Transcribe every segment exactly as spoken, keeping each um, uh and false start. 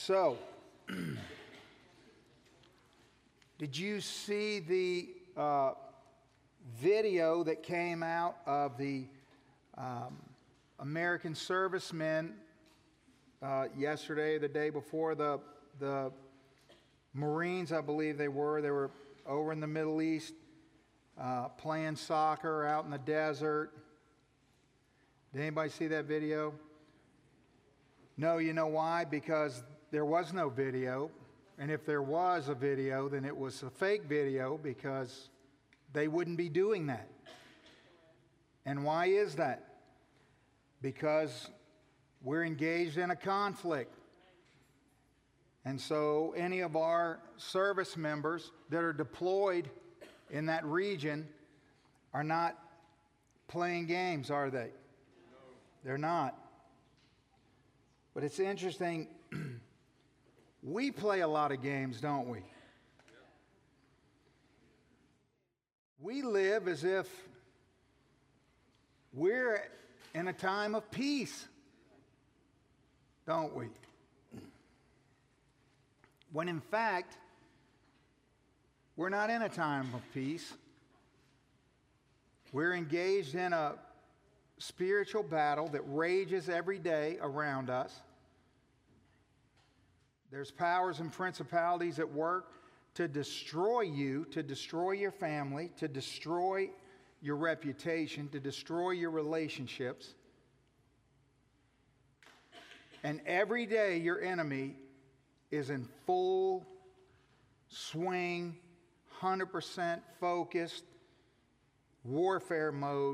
So, did you see the uh, video that came out of the um, American servicemen uh, yesterday, the day before, the the Marines, I believe they were. They were over in the Middle East uh, playing soccer out in the desert. Did anybody see that video? No, you know why? Because there was no video. And if there was a video, then it was a fake video because they wouldn't be doing that. And why is that? Because we're engaged in a conflict. And so any of our service members that are deployed in that region are not playing games, are they? They're not. But it's interesting, we play a lot of games, don't we? We live as if we're in a time of peace, don't we? When in fact, we're not in a time of peace. We're engaged in a spiritual battle that rages every day around us. There's powers and principalities at work to destroy you, to destroy your family, to destroy your reputation, to destroy your relationships. And every day your enemy is in full swing, one hundred percent focused warfare mode.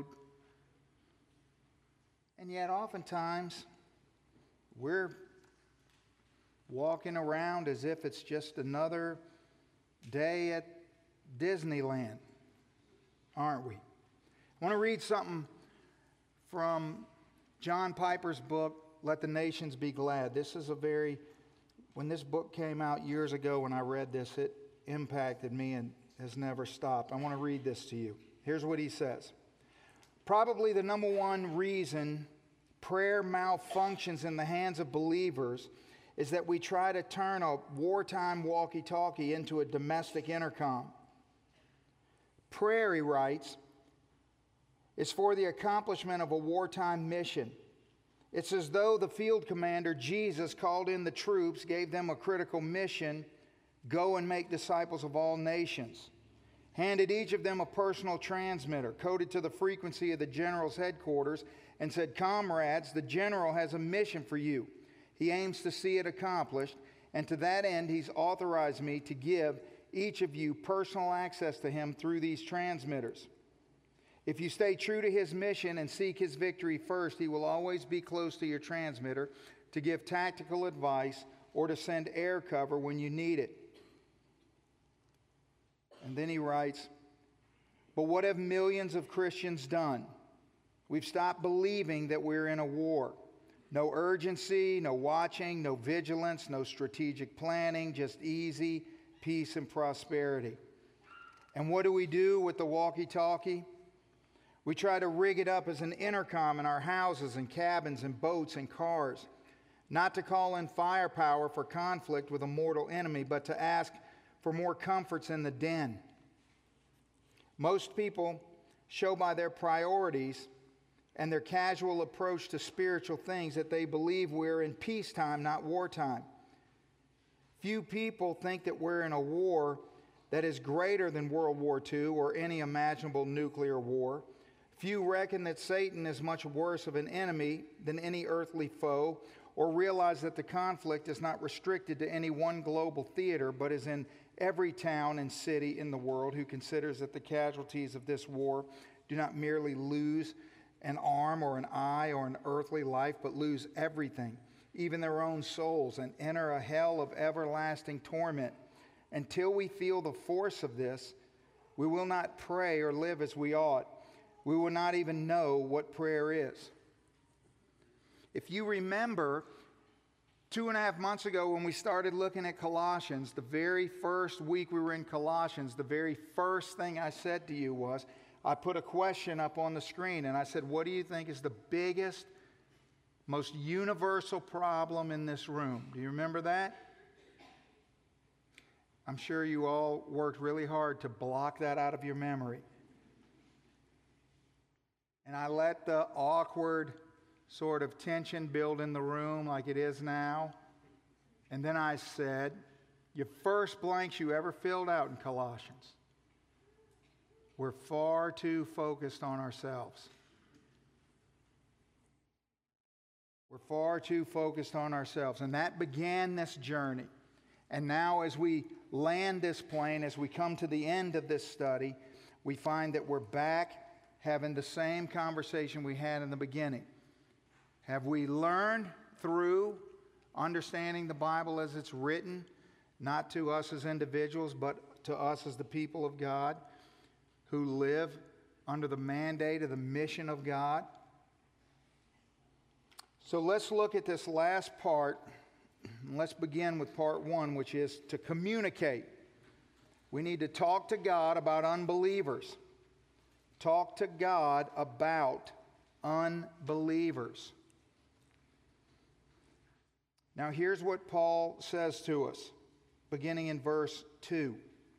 And yet oftentimes we're walking around as if it's just another day at Disneyland, aren't we? I want to read something from John Piper's book, Let the Nations Be Glad. This is a very, when this book came out years ago when I read this, it impacted me and has never stopped. I want to read this to you. Here's what he says. Probably the number one reason prayer malfunctions in the hands of believers is that we try to turn a wartime walkie-talkie into a domestic intercom. Prayer, he writes, is for the accomplishment of a wartime mission. It's as though the field commander, Jesus, called in the troops, gave them a critical mission, go and make disciples of all nations. Handed each of them a personal transmitter, coded to the frequency of the general's headquarters, and said, comrades, the general has a mission for you. He aims to see it accomplished, and to that end, he's authorized me to give each of you personal access to him through these transmitters. If you stay true to his mission and seek his victory first, he will always be close to your transmitter to give tactical advice or to send air cover when you need it. And then he writes, but what have millions of Christians done? We've stopped believing that we're in a war. No urgency, no watching, no vigilance, no strategic planning, just easy peace and prosperity. And what do we do with the walkie-talkie? We try to rig it up as an intercom in our houses and cabins and boats and cars, not to call in firepower for conflict with a mortal enemy, but to ask for more comforts in the den. Most people show by their priorities and their casual approach to spiritual things that they believe we're in peacetime, not wartime. Few people think that we're in a war that is greater than World War Two or any imaginable nuclear war. Few reckon that Satan is much worse of an enemy than any earthly foe, or realize that the conflict is not restricted to any one global theater, but is in every town and city in the world, who considers that the casualties of this war do not merely lose an arm or an eye or an earthly life, but lose everything, even their own souls, and enter a hell of everlasting torment. Until we feel the force of this, we will not pray or live as we ought. We will not even know what prayer is. If you remember, two and a half months ago when we started looking at Colossians, the very first week we were in Colossians, the very first thing I said to you was, I put a question up on the screen and I said, what do you think is the biggest most universal problem in this room. Do you remember that? I'm sure you all worked really hard to block that out of your memory. And I let the awkward sort of tension build in the room like it is now. And then I said, your first blanks you ever filled out in Colossians, we're far too focused on ourselves. We're far too focused on ourselves. And that began this journey. And now as we land this plane, as we come to the end of this study, we find that we're back having the same conversation we had in the beginning. Have we learned through understanding the Bible as it's written, not to us as individuals, but to us as the people of God who live under the mandate of the mission of God? So let's look at this last part. Let's begin with part one, which is to communicate. We need to talk to God about unbelievers. Talk to God about unbelievers. Now here's what Paul says to us, beginning in verse two.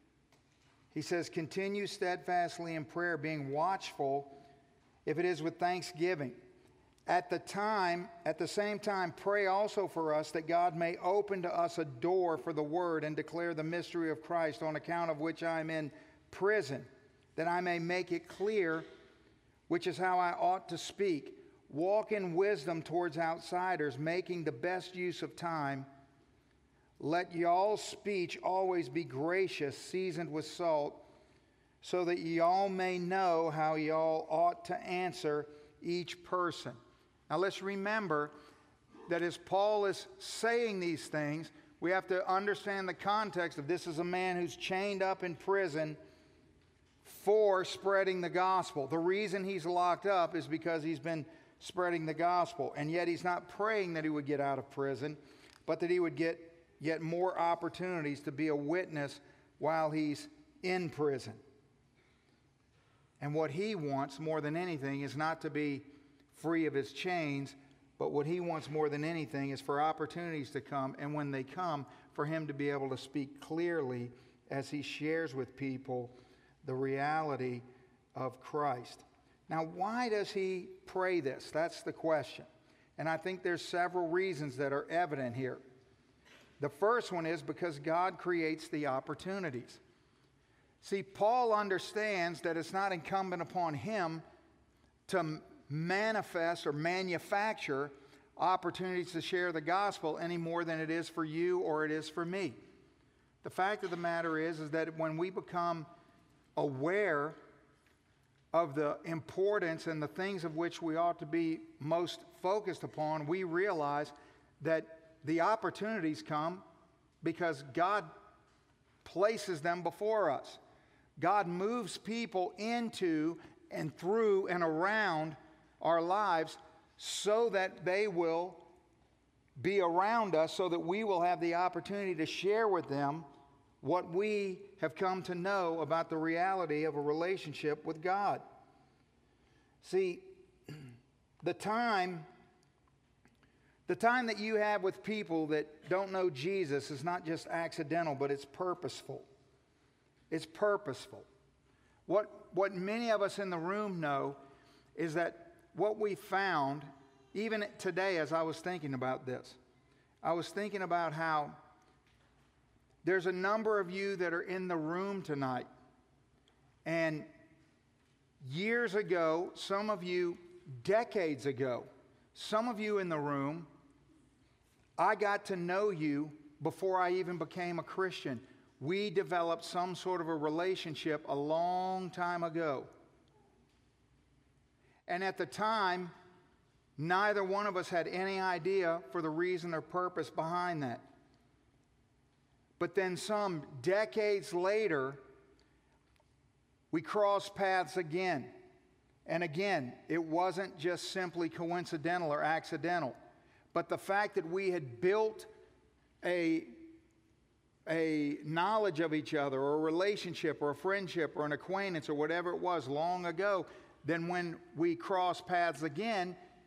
He says, continue steadfastly in prayer, being watchful, if it is with thanksgiving. At the time, at the same time, pray also for us that God may open to us a door for the word and declare the mystery of Christ, on account of which I am in prison, that I may make it clear, which is how I ought to speak. Walk in wisdom towards outsiders, making the best use of time. Let y'all's speech always be gracious, seasoned with salt, so that y'all may know how y'all ought to answer each person. Now let's remember that as Paul is saying these things, we have to understand the context of this is a man who's chained up in prison for spreading the gospel. The reason he's locked up is because he's been spreading the gospel. And yet he's not praying that he would get out of prison, but that he would get yet more opportunities to be a witness while he's in prison. And what he wants more than anything is not to be free of his chains, but what he wants more than anything is for opportunities to come, and when they come, for him to be able to speak clearly as he shares with people the reality of Christ. Now, why does he pray this? That's the question. And I think there's several reasons that are evident here. The first one is because God creates the opportunities. See, Paul understands that it's not incumbent upon him to manifest or manufacture opportunities to share the gospel any more than it is for you or it is for me. The fact of the matter is, is that when we become aware of the importance and the things of which we ought to be most focused upon, we realize that the opportunities come because God places them before us. God moves people into and through and around our lives so that they will be around us, so that we will have the opportunity to share with them what we have come to know about the reality of a relationship with God. See, the time, the time that you have with people that don't know Jesus is not just accidental, but it's purposeful. It's purposeful. What, what many of us in the room know is that what we found, even today as I was thinking about this, I was thinking about how there's a number of you that are in the room tonight. And years ago, some of you decades ago, some of you in the room, I got to know you before I even became a Christian. We developed some sort of a relationship a long time ago. And at the time, neither one of us had any idea for the reason or purpose behind that. But then some decades later, we crossed paths again. And again, it wasn't just simply coincidental or accidental, but the fact that we had built a, a knowledge of each other, or a relationship, or a friendship, or an acquaintance, or whatever it was long ago, then when we cross paths again,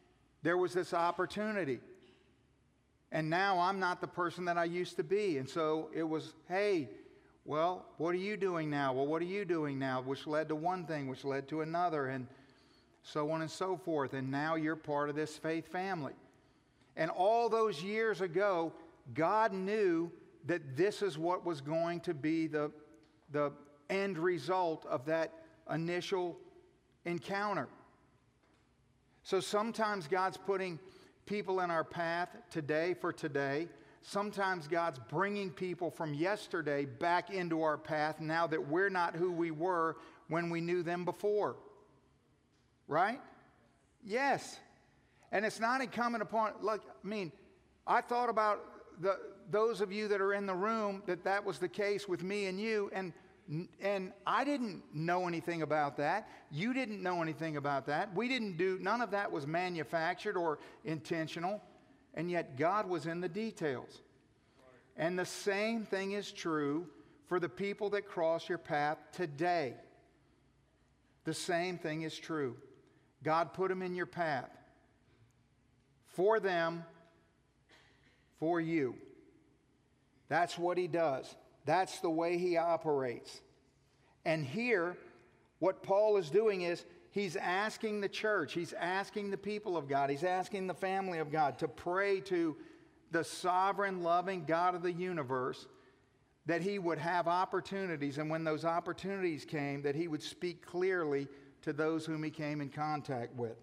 there was this opportunity. And now I'm not the person that I used to be. And so it was, hey, well, what are you doing now? Well, what are you doing now? Which led to one thing, which led to another, and so on and so forth. And now you're part of this faith family. And all those years ago, God knew that this is what was going to be the, the end result of that initial encounter. So sometimes God's putting people in our path today for today. Sometimes God's bringing people from yesterday back into our path now that we're not who we were when we knew them before. Right? Yes. And it's not incumbent upon, like, I mean, I thought about the those of you that are in the room that that was the case with me and you, and and I didn't know anything about that. You didn't know anything about that. We didn't do, none of that was manufactured or intentional, and yet God was in the details. And the same thing is true for the people that cross your path today. The same thing is true. God put them in your path for them, for you. That's what He does. That's the way He operates. And here, what Paul is doing is he's asking the church, he's asking the people of God, he's asking the family of God to pray to the sovereign, loving God of the universe that He would have opportunities, and when those opportunities came, that He would speak clearly to those whom He came in contact with.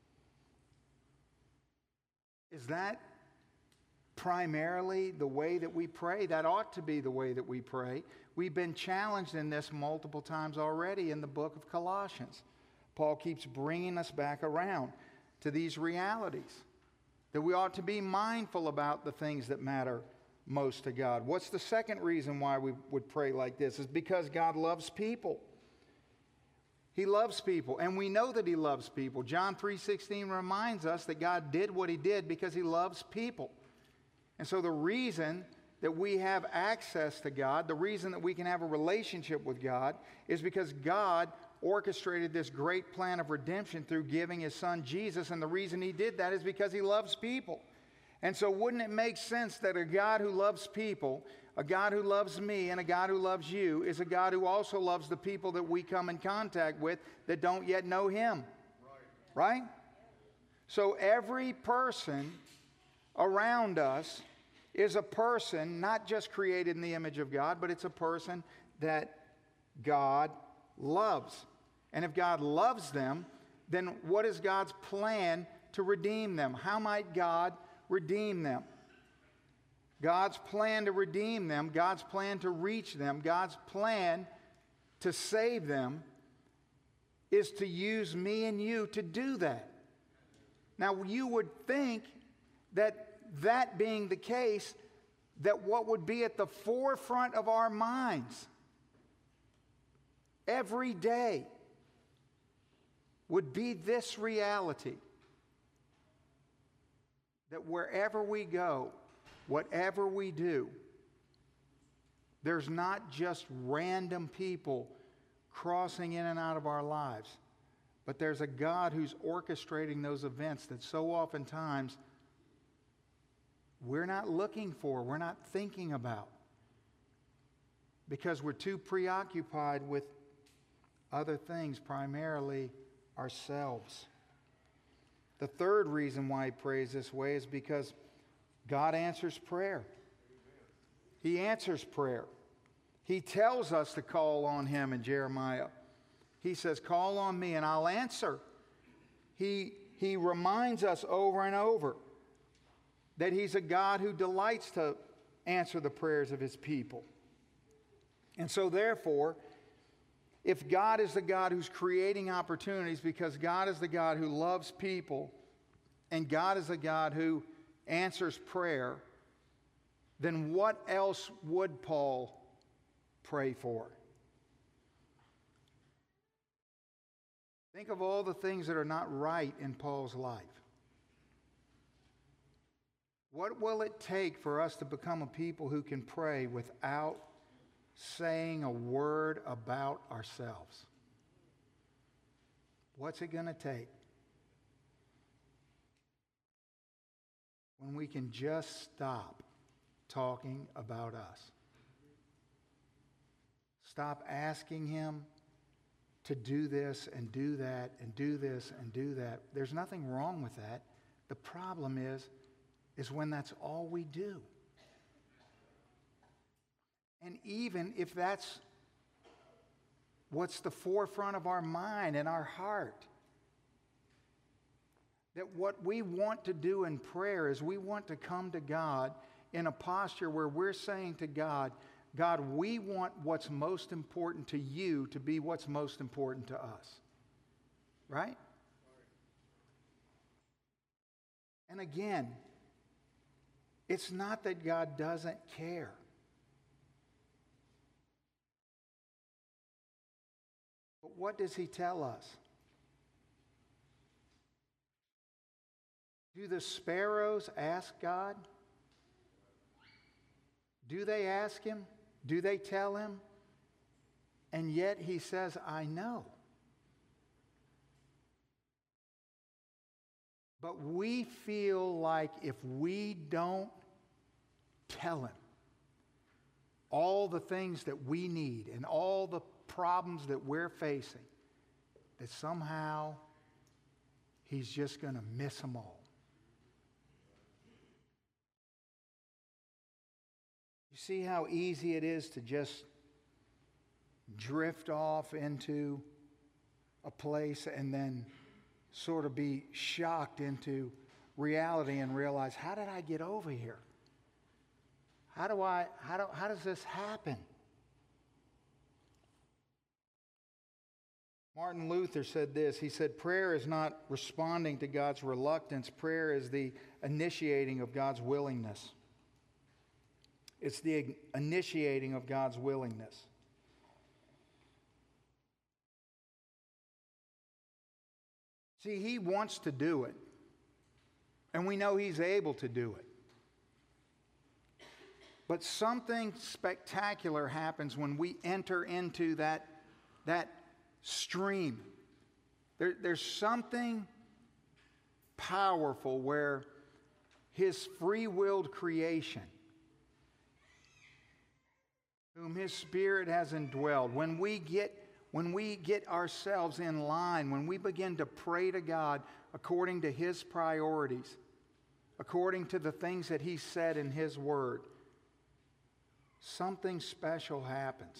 Is that primarily the way that we pray? That ought to be the way that we pray. We've been challenged in this multiple times already in the book of Colossians. Paul keeps bringing us back around to these realities, that we ought to be mindful about the things that matter most to God. What's the second reason why we would pray like this? Is because God loves people. He loves people, and we know that He loves people. John three sixteen reminds us that God did what He did because He loves people. And so the reason that we have access to God, the reason that we can have a relationship with God, is because God orchestrated this great plan of redemption through giving His Son Jesus, and the reason He did that is because He loves people. And so wouldn't it make sense that a God who loves people, a God who loves me, and a God who loves you is a God who also loves the people that we come in contact with that don't yet know Him? Right? Right? So every person around us is a person not just created in the image of God, but it's a person that God loves. And if God loves them, then what is God's plan to redeem them? How might God redeem them? God's plan to redeem them, God's plan to reach them, God's plan to save them is to use me and you to do that. Now, you would think that that being the case, that what would be at the forefront of our minds every day would be this reality, that wherever we go, whatever we do, there's not just random people crossing in and out of our lives, but there's a God who's orchestrating those events that so oftentimes we're not looking for, we're not thinking about, because we're too preoccupied with other things, primarily ourselves. The third reason why he prays this way is because God answers prayer. He answers prayer. He tells us to call on Him in Jeremiah. He says, call on me and I'll answer. He, he reminds us over and over that He's a God who delights to answer the prayers of His people. And so therefore, if God is the God who's creating opportunities, because God is the God who loves people, and God is the God who answers prayer, then what else would Paul pray for? Think of all the things that are not right in Paul's life. What will it take for us to become a people who can pray without saying a word about ourselves? What's it going to take? when we can just stop talking about us. Stop asking Him to do this and do that and do this and do that. There's nothing wrong with that. The problem is, is when that's all we do. And even if that's what's the forefront of our mind and our heart, that what we want to do in prayer is we want to come to God in a posture where we're saying to God, God, we want what's most important to you to be what's most important to us. Right? And again, it's not that God doesn't care. But what does He tell us? Do the sparrows ask God? Do they ask Him? Do they tell Him? And yet He says, I know. But we feel like if we don't tell Him all the things that we need and all the problems that we're facing, that somehow He's just going to miss them all. You see how easy it is to just drift off into a place and then sort of be shocked into reality and realize, how did I get over here? How do I, how do, how does this happen? Martin Luther said this. He said, prayer is not responding to God's reluctance. Prayer is the initiating of God's willingness. It's the initiating of God's willingness. See, He wants to do it. And we know He's able to do it. But something spectacular happens when we enter into that, that stream. There, there's something powerful where His free-willed creation, whom His Spirit has indwelled, when we get when we get ourselves in line, when we begin to pray to God according to His priorities, according to the things that He said in His Word, something special happens.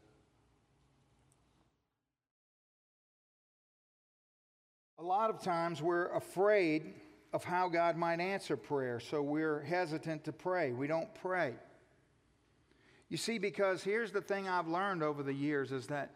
A lot of times we're afraid of how God might answer prayer, so we're hesitant to pray. We don't pray. You see, because here's the thing I've learned over the years is that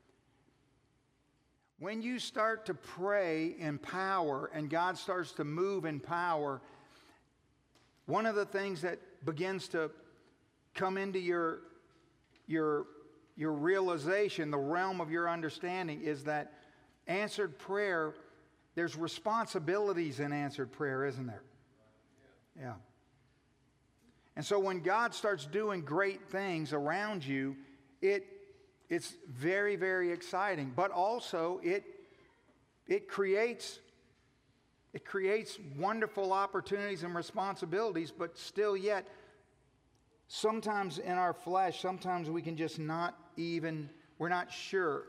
when you start to pray in power and God starts to move in power, one of the things that begins to come into your, your, your realization, the realm of your understanding, is that answered prayer, there's responsibilities in answered prayer, isn't there? Yeah. And so when God starts doing great things around you, it it's very, very exciting. But also it it creates it creates wonderful opportunities and responsibilities, but still yet sometimes in our flesh, sometimes we can just not even, we're not sure.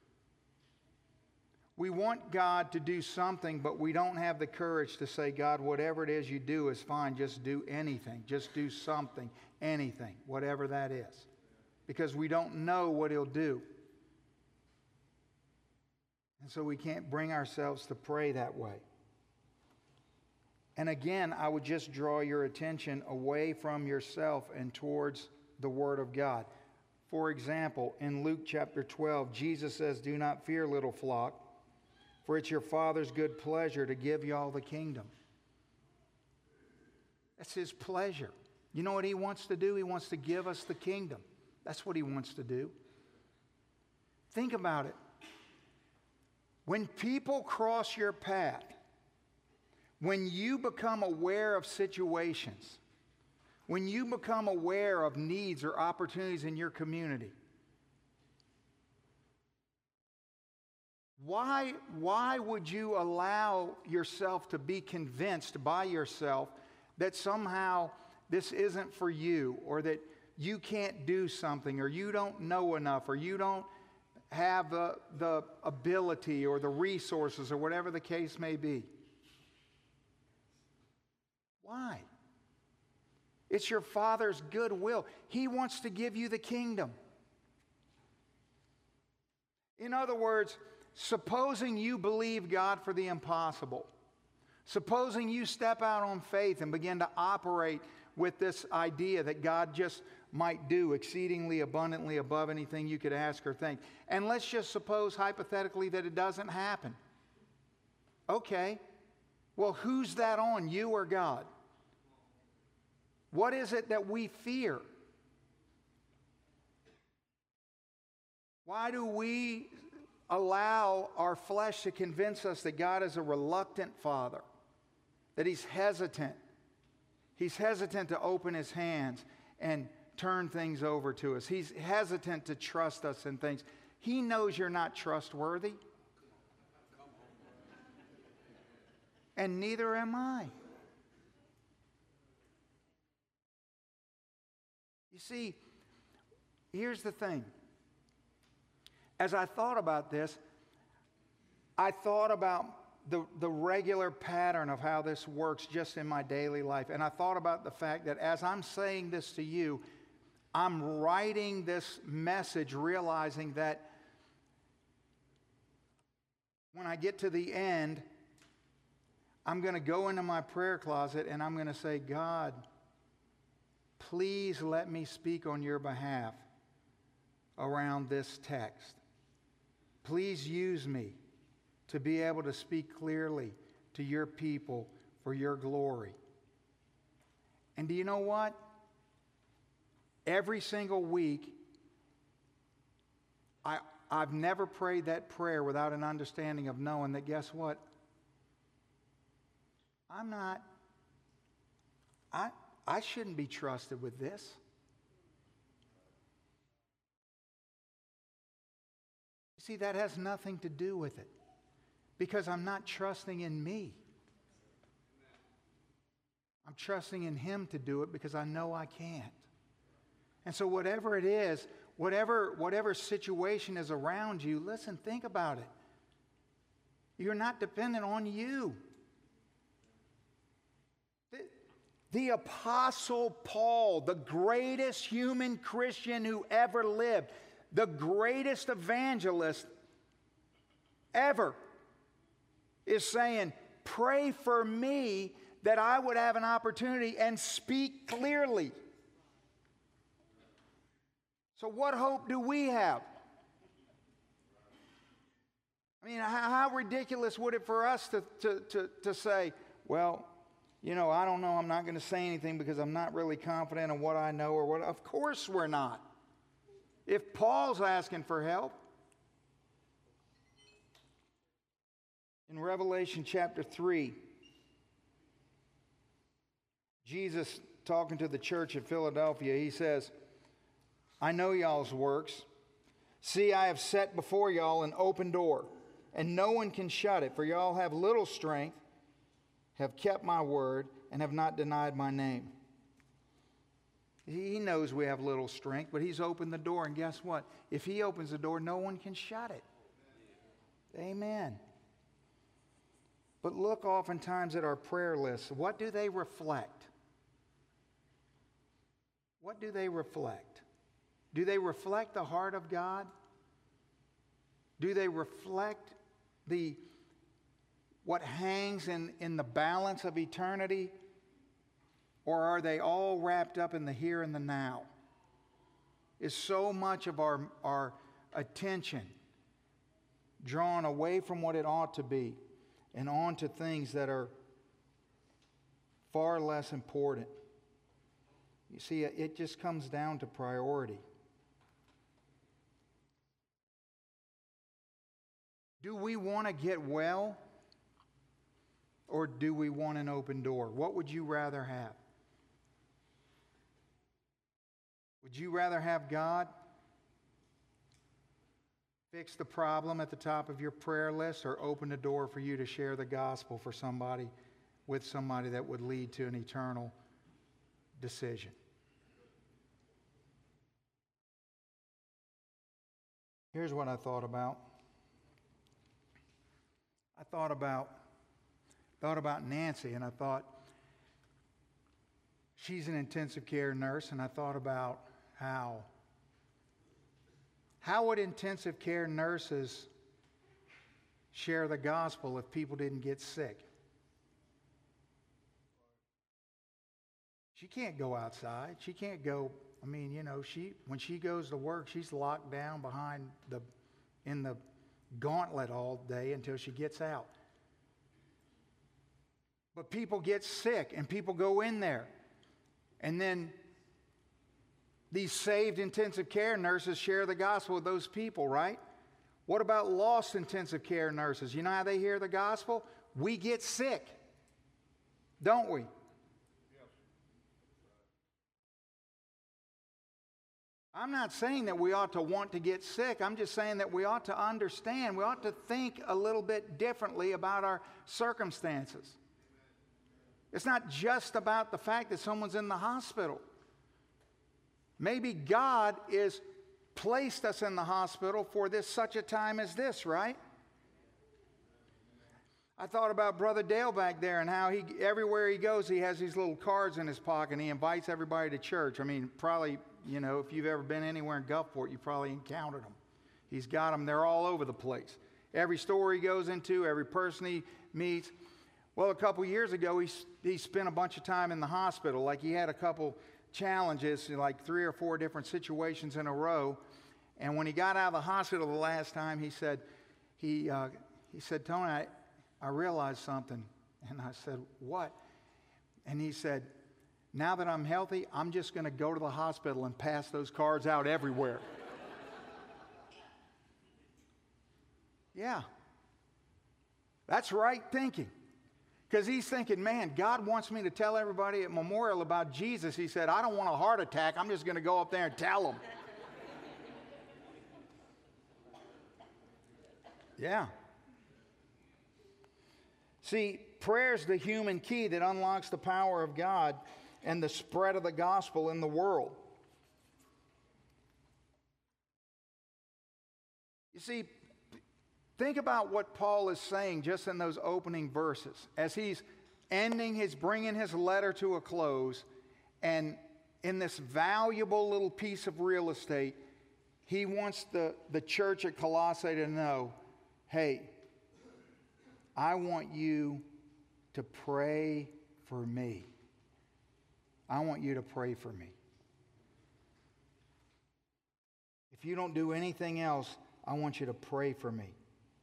We want God to do something, but we don't have the courage to say, God, whatever it is you do is fine. Just do anything. Just do something, anything, whatever that is. Because we don't know what He'll do. And so we can't bring ourselves to pray that way. And again, I would just draw your attention away from yourself and towards the Word of God. For example, in Luke chapter twelve, Jesus says, do not fear, little flock, for it's your Father's good pleasure to give you all the kingdom. That's His pleasure. You know what He wants to do? He wants to give us the kingdom. That's what He wants to do. Think about it. When people cross your path, when you become aware of situations, when you become aware of needs or opportunities in your community, Why, why would you allow yourself to be convinced by yourself that somehow this isn't for you, or that you can't do something, or you don't know enough, or you don't have the, the ability or the resources, or whatever the case may be. Why? It's your Father's good will. He wants to give you the kingdom. In other words, supposing you believe God for the impossible, supposing you step out on faith and begin to operate with this idea that God just might do exceedingly abundantly above anything you could ask or think. And let's just suppose hypothetically that it doesn't happen. Okay, well, who's that on, you or God? What is it that we fear? Why do we allow our flesh to convince us that God is a reluctant Father, that He's hesitant? He's hesitant to open His hands and turn things over to us. He's hesitant to trust us in things. He knows you're not trustworthy. And neither am I. You see, here's the thing. As I thought about this, I thought about the, the regular pattern of how this works just in my daily life. And I thought about the fact that as I'm saying this to you, I'm writing this message realizing that when I get to the end, I'm going to go into my prayer closet and I'm going to say, God, please let me speak on your behalf around this text. Please use me to be able to speak clearly to your people for your glory. And do you know what? Every single week, I, I've never prayed that prayer without an understanding of knowing that, guess what? I'm not, I, I shouldn't be trusted with this. See, that has nothing to do with it, because I'm not trusting in me. I'm trusting in Him to do it because I know I can't. And so whatever it is, whatever, whatever situation is around you, listen, think about it. You're not dependent on you. The, the Apostle Paul, the greatest human Christian who ever lived, the greatest evangelist ever, is saying, pray for me that I would have an opportunity and speak clearly. So what hope do we have? I mean, how, how ridiculous would it for us to, to, to, to say, well, you know, I don't know, I'm not going to say anything because I'm not really confident in what I know or what. Of course we're not. If Paul's asking for help. In Revelation chapter three, Jesus, talking to the church at Philadelphia, He says, I know y'all's works. See, I have set before y'all an open door, and no one can shut it. For y'all have little strength, have kept my word, and have not denied my name. He knows we have little strength, but He's opened the door, and guess what? If He opens the door, no one can shut it. Amen. But look oftentimes at our prayer lists. What do they reflect? What do they reflect? Do they reflect the heart of God? Do they reflect the what hangs in, in the balance of eternity? Or are they all wrapped up in the here and the now? Is so much of our, our attention drawn away from what it ought to be and on to things that are far less important? You see, it just comes down to priority. Do we want to get well, or do we want an open door? What would you rather have? Would you rather have God fix the problem at the top of your prayer list, or open the door for you to share the gospel for somebody with somebody that would lead to an eternal decision. Here's what I thought about. I thought about thought about Nancy, and I thought she's an intensive care nurse, and I thought about how how would intensive care nurses share the gospel if people didn't get sick? She can't go outside. She can't go, I mean, you know, she when she goes to work, she's locked down behind the in the gauntlet all day until she gets out. But people get sick and people go in there. And then these saved intensive care nurses share the gospel with those people, right? What about lost intensive care nurses? You know how they hear the gospel? We get sick, don't we? I'm not saying that we ought to want to get sick. I'm just saying that we ought to understand, we ought to think a little bit differently about our circumstances. It's not just about the fact that someone's in the hospital. Maybe God is placed us in the hospital for this such a time as this, right? I thought about Brother Dale back there and how he everywhere he goes, he has these little cards in his pocket and he invites everybody to church. I mean, probably, you know, if you've ever been anywhere in Gulfport, you probably encountered them. He's got them. They're all over the place. Every store he goes into, every person he meets. Well, a couple years ago, he, he spent a bunch of time in the hospital. Like he had a couple challenges, like three or four different situations in a row. And when he got out of the hospital the last time, he said, he, uh, he said, Tony, I, I realized something. And I said, what? And he said, now that I'm healthy, I'm just going to go to the hospital and pass those cards out everywhere. Yeah. That's right thinking. Because he's thinking, man, God wants me to tell everybody at Memorial about Jesus. He said, I don't want a heart attack. I'm just going to go up there and tell them. Yeah. See, prayer is the human key that unlocks the power of God and the spread of the gospel in the world. You see, think about what Paul is saying just in those opening verses. As he's ending his, bringing his letter to a close, and in this valuable little piece of real estate, he wants the, the church at Colossae to know, hey, I want you to pray for me. I want you to pray for me. If you don't do anything else, I want you to pray for me.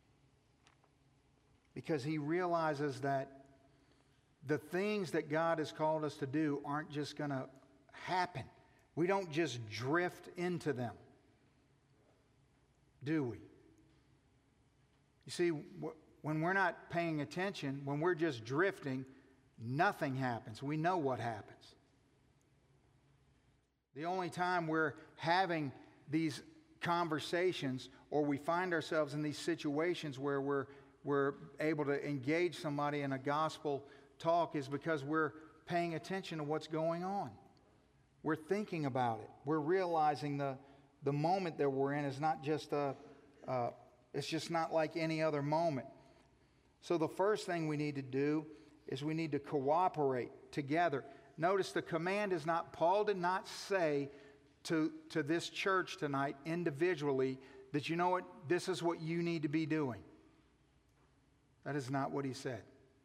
Because he realizes that the things that God has called us to do aren't just going to happen. We don't just drift into them, do we? You see, when we're not paying attention, when we're just drifting, nothing happens. We know what happens. The only time we're having these conversations or we find ourselves in these situations where we're, we're able to engage somebody in a gospel talk is because we're paying attention to what's going on. We're thinking about it. We're realizing the, the moment that we're in is not just a, uh, it's just not like any other moment. So the first thing we need to do is we need to cooperate together. Notice the command is not, Paul did not say to, to this church tonight individually that, you know what, this is what you need to be doing. That is not what he said.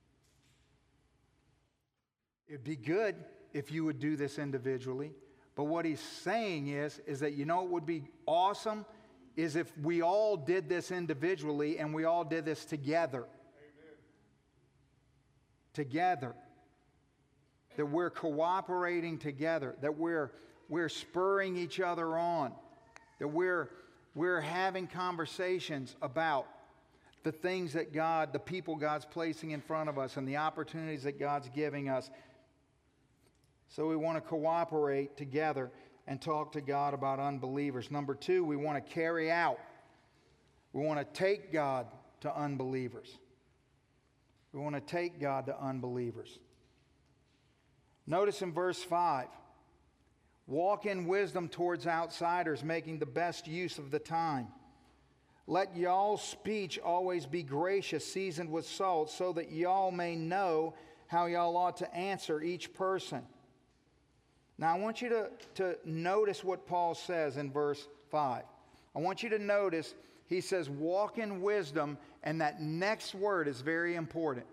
It'd be good if you would do this individually, but what he's saying is, is that, you know what would be awesome is if we all did this individually and we all did this together. Amen. Together. That we're cooperating together, that we're, we're spurring each other on, that we're, we're having conversations about the things that God, the people God's placing in front of us and the opportunities that God's giving us. So we want to cooperate together and talk to God about unbelievers. Number two, we want to carry out. We want to take God to unbelievers. We want to take God to unbelievers. Notice in verse five, walk in wisdom towards outsiders, making the best use of the time. Let y'all's speech always be gracious, seasoned with salt, so that y'all may know how y'all ought to answer each person. Now, I want you to, to notice what Paul says in verse five. I want you to notice he says, walk in wisdom, and that next word is very important.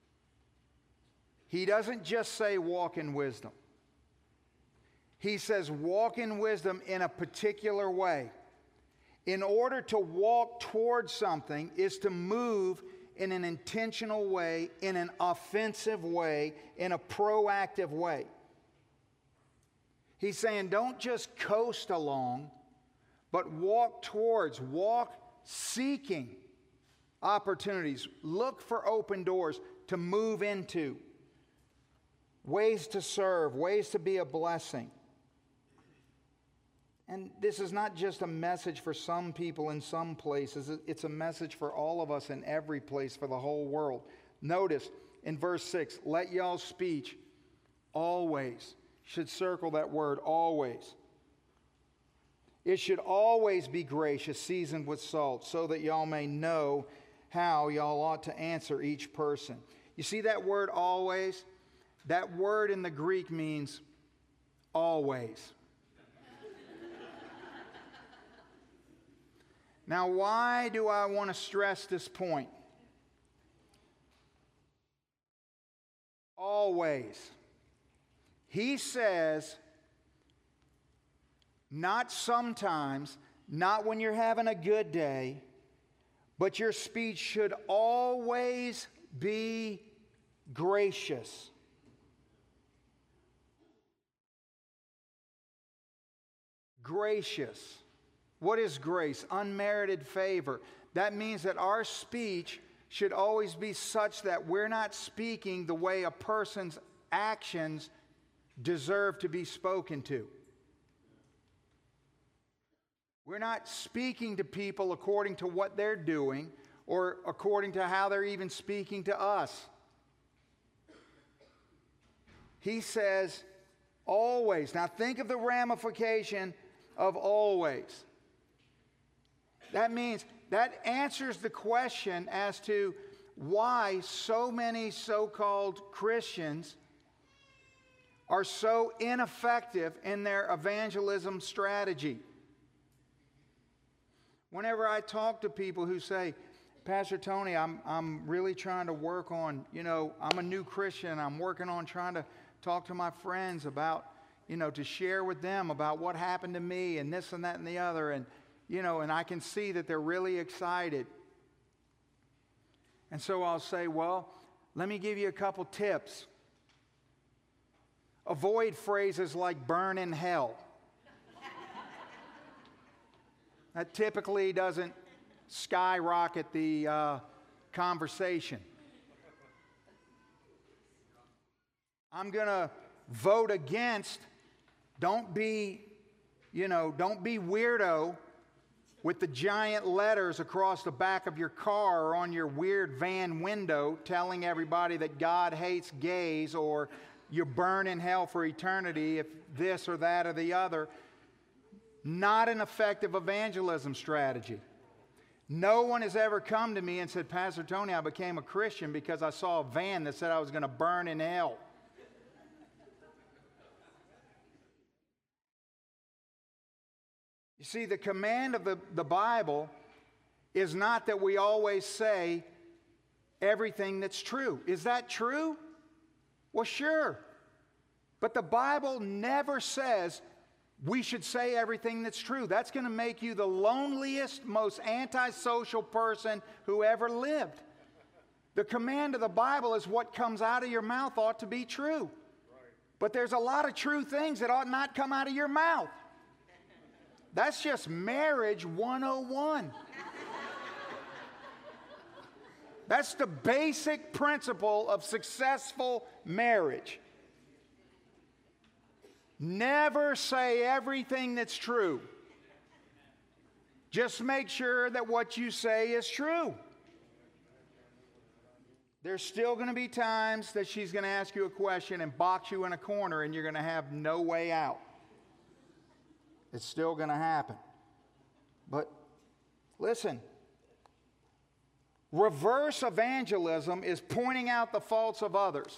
He doesn't just say walk in wisdom. He says walk in wisdom in a particular way. In order to walk towards something is to move in an intentional way, in an offensive way, in a proactive way. He's saying don't just coast along, but walk towards, walk seeking opportunities. Look for open doors to move into, ways to serve, ways to be a blessing. And this is not just a message for some people in some places. It's a message for all of us in every place, for the whole world. Notice in verse six, let y'all's speech always, should circle that word always. It should always be gracious, seasoned with salt, so that y'all may know how y'all ought to answer each person. You see that word always? That word in the Greek means always. Now, why do I want to stress this point? Always. He says, not sometimes, not when you're having a good day, but your speech should always be gracious. Gracious. What is grace? Unmerited favor. That means that our speech should always be such that we're not speaking the way a person's actions deserve to be spoken to. We're not speaking to people according to what they're doing or according to how they're even speaking to us. He says, always. Now think of the ramification of always. That means, that answers the question as to why so many so-called Christians are so ineffective in their evangelism strategy. Whenever I talk to people who say, Pastor Tony, I'm, I'm really trying to work on, you know, I'm a new Christian, I'm working on trying to talk to my friends about, you know, to share with them about what happened to me and this and that and the other, and you know, and I can see that they're really excited. And so I'll say, well, let me give you a couple tips. Avoid phrases like burn in hell. That typically doesn't skyrocket the uh, conversation. I'm going to vote against, don't be, you know, don't be weirdo with the giant letters across the back of your car or on your weird van window telling everybody that God hates gays or you burn in hell for eternity if this or that or the other. Not an effective evangelism strategy. No one has ever come to me and said, Pastor Tony, I became a Christian because I saw a van that said I was going to burn in hell. You see, the command of the, the Bible is not that we always say everything that's true. Is that true? Well, sure. But the Bible never says we should say everything that's true. That's going to make you the loneliest, most antisocial person who ever lived. The command of the Bible is what comes out of your mouth ought to be true. But there's a lot of true things that ought not come out of your mouth. That's just marriage one oh one. That's the basic principle of successful marriage. Never say everything that's true. Just make sure that what you say is true. There's still going to be times that she's going to ask you a question and box you in a corner and you're going to have no way out. It's still going to happen. But listen, reverse evangelism is pointing out the faults of others.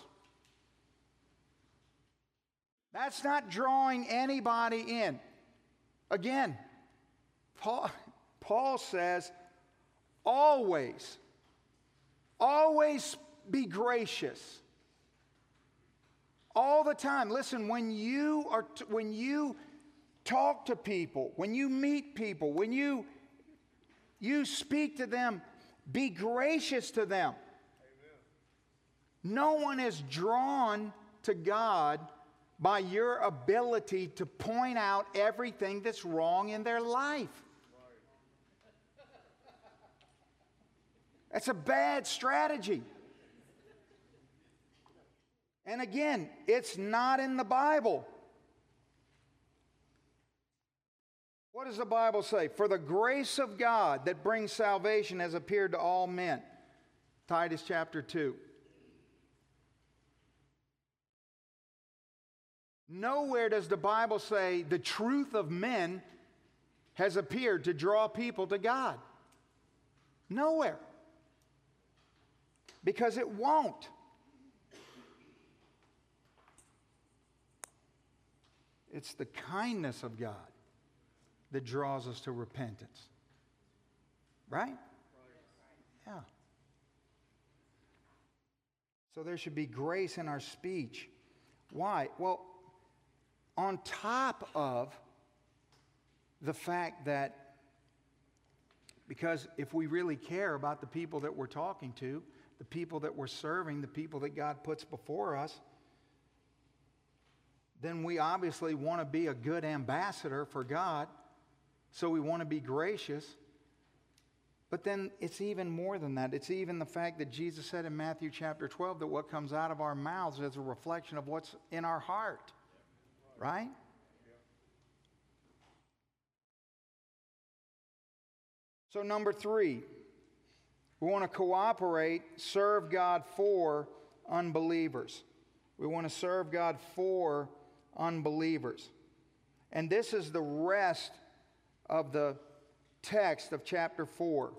That's not drawing anybody in. Again, Paul, Paul says, always, always be gracious. All the time. Listen, when you are, t- when you talk to people, when you meet people, when you, you speak to them, be gracious to them. Amen. No one is drawn to God by your ability to point out everything that's wrong in their life. That's a bad strategy. And again, it's not in the Bible. What does the Bible say? For the grace of God that brings salvation has appeared to all men. Titus chapter two. Nowhere does the Bible say the truth of men has appeared to draw people to God. Nowhere. Because it won't. It's the kindness of God that draws us to repentance. Right? Yeah. So there should be grace in our speech. Why? Well, on top of the fact that, because if we really care about the people that we're talking to, the people that we're serving, the people that God puts before us, then we obviously want to be a good ambassador for God. So we want to be gracious. But then it's even more than that. It's even the fact that Jesus said in Matthew chapter twelve that what comes out of our mouths is a reflection of what's in our heart. Right? So number three, we want to cooperate, serve God for unbelievers. We want to serve God for unbelievers. And this is the rest of the text of chapter four,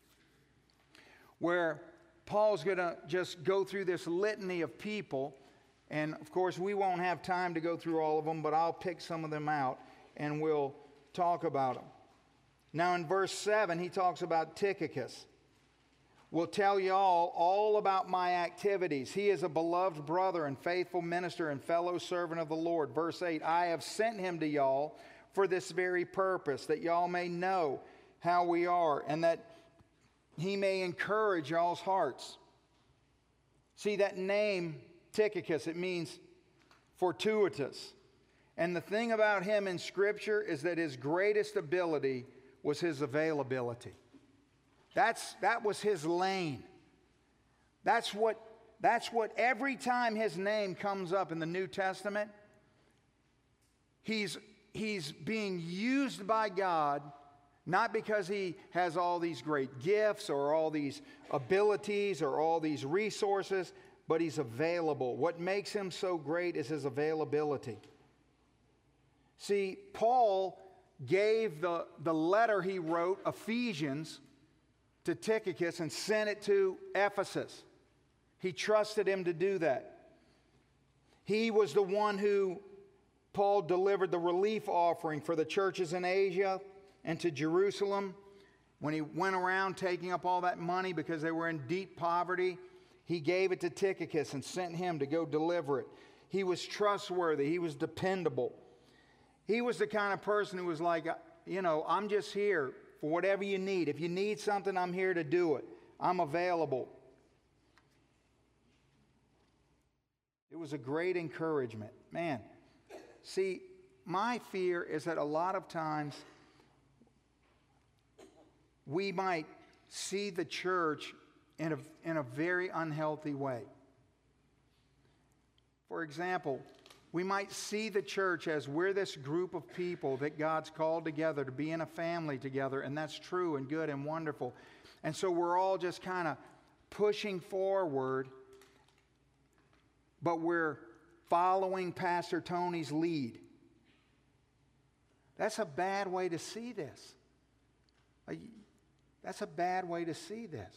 where Paul's going to just go through this litany of people. And of course, we won't have time to go through all of them, but I'll pick some of them out and we'll talk about them. Now in verse seven, he talks about Tychicus. Will tell you all, all about my activities. He is a beloved brother and faithful minister and fellow servant of the Lord. Verse eight, I have sent him to y'all for this very purpose, that y'all may know how we are and that he may encourage y'all's hearts. See, that name, Tychicus, it means fortuitous. And the thing about him in Scripture is that his greatest ability was his availability. That's, that was his lane. That's what, that's what every time his name comes up in the New Testament, he's, he's being used by God, not because he has all these great gifts or all these abilities or all these resources, but he's available. What makes him so great is his availability. See, Paul gave the, the letter he wrote, Ephesians, to Tychicus and sent it to Ephesus. He trusted him to do that. He was the one who, Paul delivered the relief offering for the churches in Asia and to Jerusalem. When he went around taking up all that money because they were in deep poverty, he gave it to Tychicus and sent him to go deliver it. He was trustworthy. He was dependable. He was the kind of person who was like, you know, I'm just here for whatever you need. If you need something, I'm here to do it. I'm available. It was a great encouragement. Man, see, my fear is that a lot of times we might see the church in a, in a very unhealthy way. For example, we might see the church as we're this group of people that God's called together to be in a family together, and that's true and good and wonderful. And so we're all just kind of pushing forward, but we're following Pastor Tony's lead. That's a bad way to see this. That's a bad way to see this.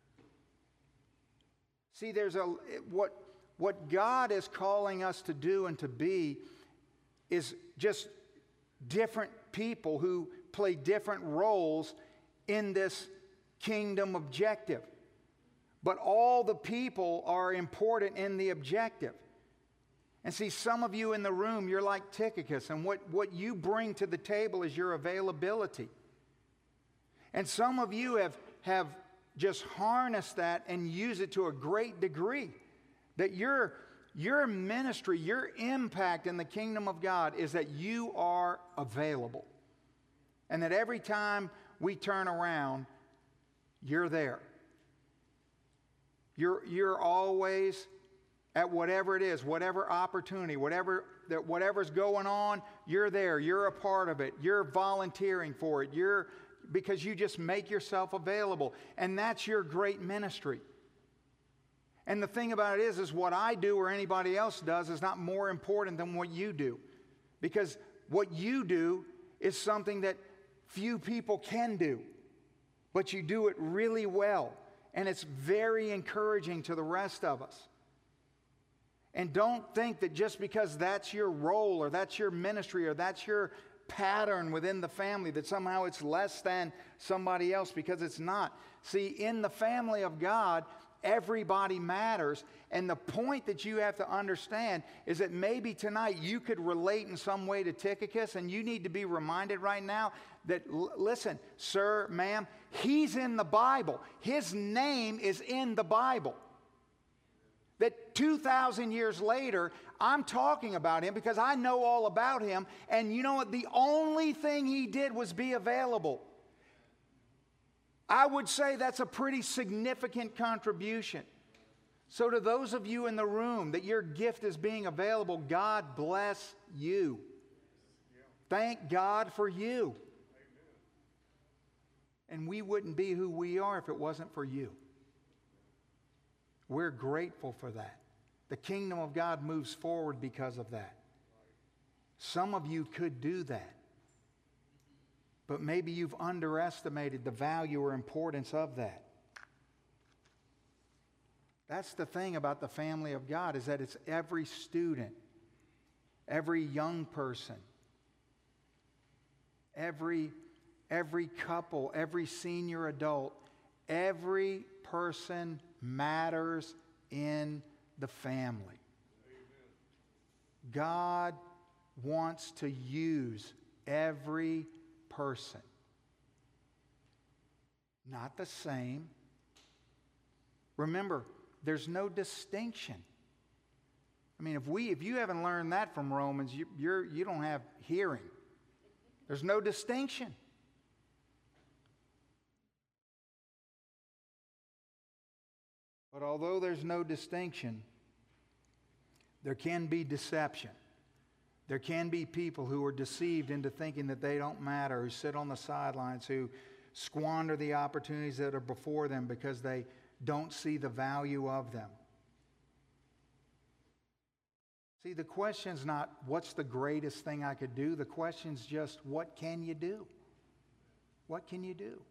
See, there's a what what God is calling us to do and to be is just different people who play different roles in this kingdom objective. But all the people are important in the objective. And see, some of you in the room, you're like Tychicus, and what, what you bring to the table is your availability. And some of you have, have just harnessed that and use it to a great degree. That your, your ministry, your impact in the kingdom of God is that you are available. And that every time we turn around, you're there. You're, you're always at whatever it is, whatever opportunity, whatever that whatever's going on, you're there. You're a part of it. You're volunteering for it. You're because you just make yourself available. And that's your great ministry. And the thing about it is, is what I do or anybody else does is not more important than what you do. Because what you do is something that few people can do. But you do it really well. And it's very encouraging to the rest of us. And don't think that just because that's your role or that's your ministry or that's your pattern within the family that somehow it's less than somebody else, because it's not. See, in the family of God, everybody matters. And the point that you have to understand is that maybe tonight you could relate in some way to Tychicus, and you need to be reminded right now that, l- listen, sir, ma'am, he's in the Bible. His name is in the Bible. That two thousand years later, I'm talking about him because I know all about him. And you know what? The only thing he did was be available. I would say that's a pretty significant contribution. So to those of you in the room that your gift is being available, God bless you. Thank God for you. And we wouldn't be who we are if it wasn't for you. We're grateful for that. The kingdom of God moves forward because of that. Some of you could do that. But maybe you've underestimated the value or importance of that. That's the thing about the family of God, is that it's every student, every young person, every, every couple, every senior adult, every person matters in the family. Amen. God wants to use every person. Not the same. Remember, there's no distinction. I mean, if we, if you haven't learned that from Romans, you, you're, you don't have hearing. There's no distinction. But although there's no distinction, there can be deception. There can be people who are deceived into thinking that they don't matter, who sit on the sidelines, who squander the opportunities that are before them because they don't see the value of them. See, the question's not, what's the greatest thing I could do? The question's just, what can you do? What can you do?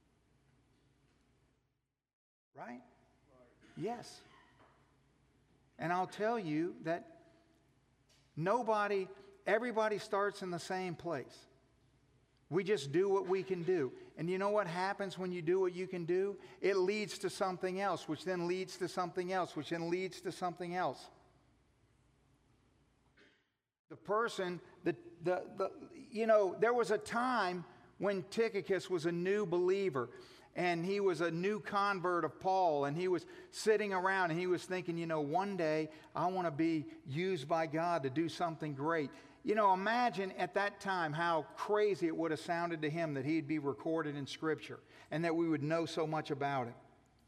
Right? Yes. And I'll tell you that nobody, everybody starts in the same place. We just do what we can do. And you know what happens when you do what you can do? It leads to something else, which then leads to something else, which then leads to something else. The person, the, the, the, you know, there was a time when Tychicus was a new believer. And he was a new convert of Paul, and he was sitting around and he was thinking, you know, one day I want to be used by God to do something great. You know, imagine at that time how crazy it would have sounded to him that he'd be recorded in Scripture and that we would know so much about him.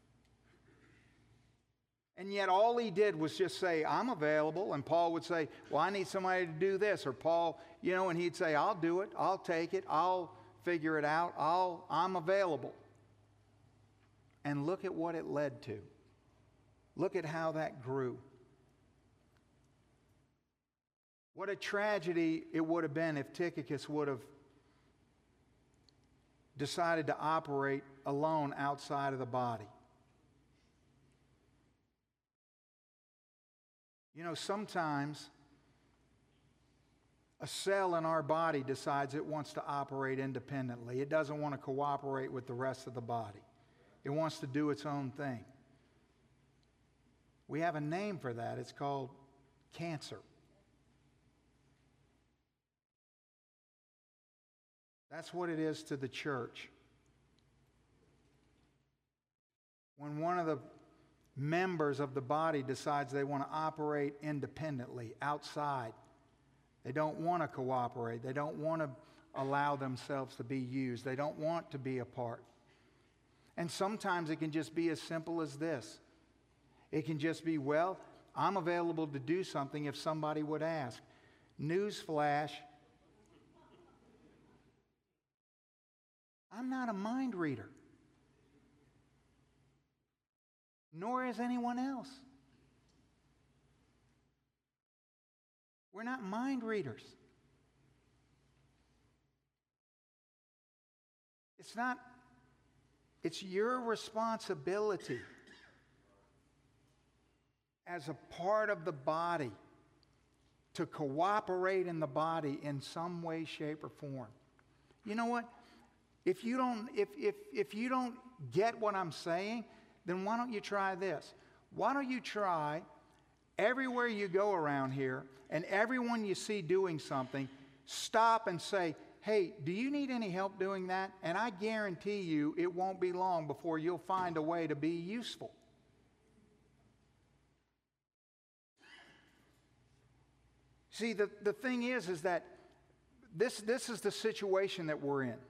And yet all he did was just say, I'm available. And Paul would say, well, I need somebody to do this. Or Paul, you know, and he'd say, I'll do it. I'll take it. I'll figure it out. I'll, I'm available. And look at what it led to. Look at how that grew. What a tragedy it would have been if Tychicus would have decided to operate alone outside of the body. You know, sometimes a cell in our body decides it wants to operate independently. It doesn't want to cooperate with the rest of the body. It wants to do its own thing. We have a name for that. It's called cancer. That's what it is to the church. When one of the members of the body decides they want to operate independently, outside, they don't want to cooperate, they don't want to allow themselves to be used, they don't want to be a part. And sometimes it can just be as simple as this. It can just be, well, I'm available to do something if somebody would ask. Newsflash, I'm not a mind reader. Nor is anyone else. We're not mind readers. It's not, it's your responsibility as a part of the body to cooperate in the body in some way, shape, or form. You know what? If you don't, if, if, if you don't get what I'm saying, then why don't you try this? Why don't you try everywhere you go around here and everyone you see doing something, stop and say, hey, do you need any help doing that? And I guarantee you it won't be long before you'll find a way to be useful. See, the, the thing is, is that this, this is the situation that we're in.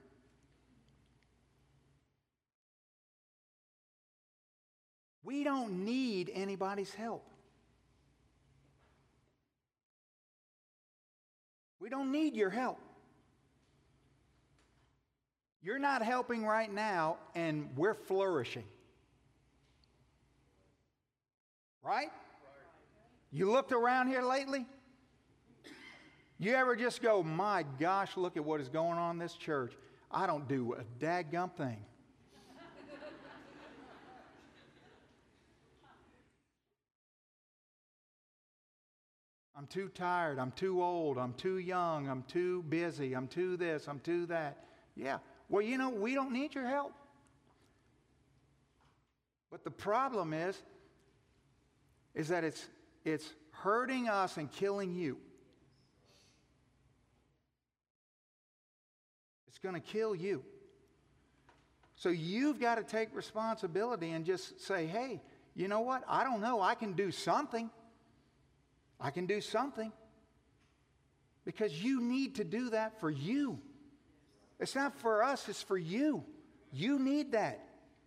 We don't need anybody's help. We don't need your help. You're not helping right now, and we're flourishing. Right? You looked around here lately? You ever just go, my gosh, look at what is going on in this church. I don't do a dadgum thing. I'm too tired, I'm too old, I'm too young, I'm too busy, I'm too this, I'm too that. Yeah, well, you know, we don't need your help. But the problem is, is that it's, it's hurting us and killing you. It's going to kill you. So you've got to take responsibility and just say, hey, you know what? I don't know. I can do something. I can do something. Because you need to do that for you. It's not for us, it's for you. You need that.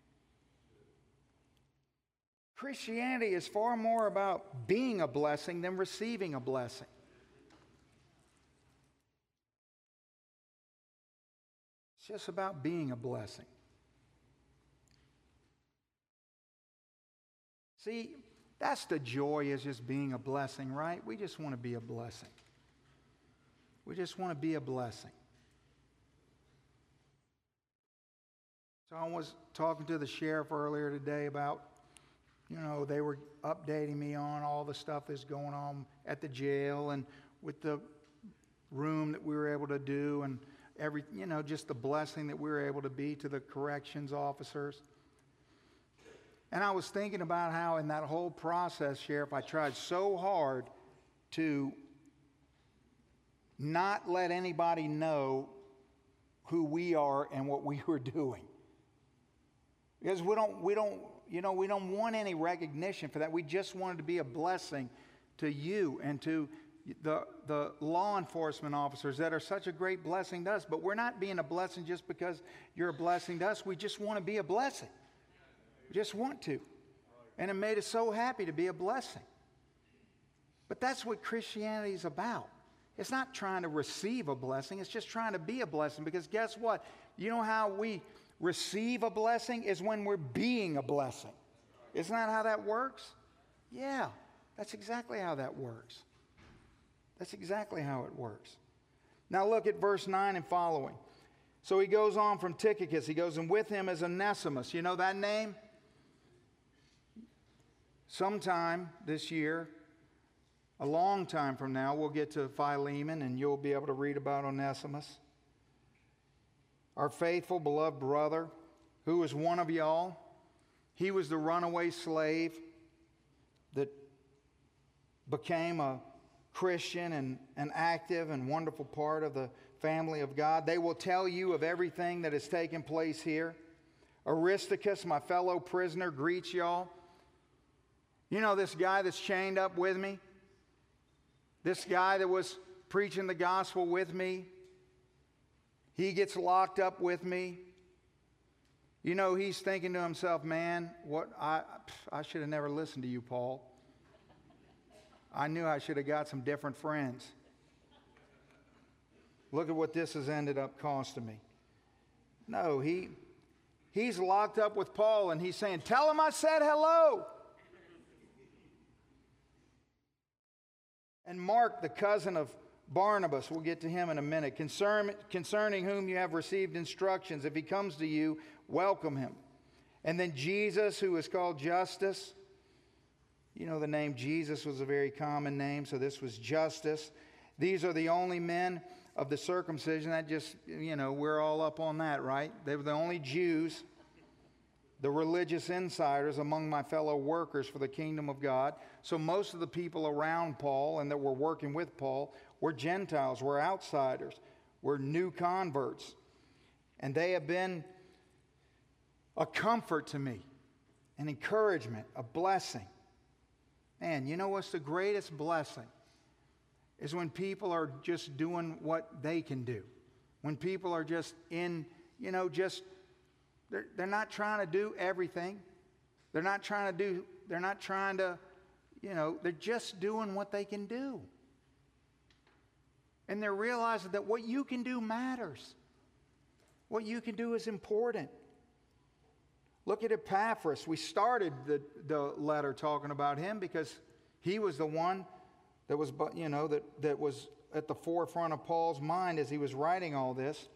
Christianity is far more about being a blessing than receiving a blessing. It's just about being a blessing. See, that's the joy, is just being a blessing, right? We just want to be a blessing. We just want to be a blessing. So I was talking to the sheriff earlier today about, you know, they were updating me on all the stuff that's going on at the jail and with the room that we were able to do and every, you know, just the blessing that we were able to be to the corrections officers. And I was thinking about how in that whole process, Sheriff, I tried so hard to not let anybody know who we are and what we were doing. Because we don't, we don't, you know, we don't want any recognition for that. We just wanted to be a blessing to you and to the, the law enforcement officers that are such a great blessing to us. But we're not being a blessing just because you're a blessing to us. We just want to be a blessing. We just want to. And it made us so happy to be a blessing. But that's what Christianity is about. It's not trying to receive a blessing. It's just trying to be a blessing. Because guess what? You know how we, receive a blessing is when we're being a blessing. Isn't that how that works? Yeah, that's exactly how that works. That's exactly how it works. Now look at verse nine and following. So he goes on from Tychicus. He goes, and with him is Onesimus. You know that name? Sometime this year, a long time from now, we'll get to Philemon and you'll be able to read about Onesimus. Our faithful, beloved brother, who was one of y'all. He was the runaway slave that became a Christian and an active and wonderful part of the family of God. They will tell you of everything that has taken place here. Aristarchus, my fellow prisoner, greets y'all. You know this guy that's chained up with me? This guy that was preaching the gospel with me? He gets locked up with me. You know, he's thinking to himself, man, what I, I should have never listened to you, Paul. I knew I should have got some different friends. Look at what this has ended up costing me. No, he he's locked up with Paul and he's saying, tell him I said hello. And Mark, the cousin of Barnabas, we'll get to him in a minute, concern, concerning whom you have received instructions. If he comes to you, welcome him. And then Jesus, who is called Justus. You know the name Jesus was a very common name, so this was Justus. These are the only men of the circumcision. That just, you know, we're all up on that, right? They were the only Jews, the religious insiders among my fellow workers for the kingdom of God. So most of the people around Paul and that were working with Paul were Gentiles, were outsiders, were new converts. And they have been a comfort to me, an encouragement, a blessing. Man, you know what's the greatest blessing? Is when people are just doing what they can do. When people are just in, you know, just, they're, they're not trying to do everything. They're not trying to do, they're not trying to, you know, they're just doing what they can do. And they're realizing that what you can do matters. What you can do is important. Look at Epaphras. We started the, the letter talking about him because he was the one that was, you know, that, that was at the forefront of Paul's mind as he was writing all this.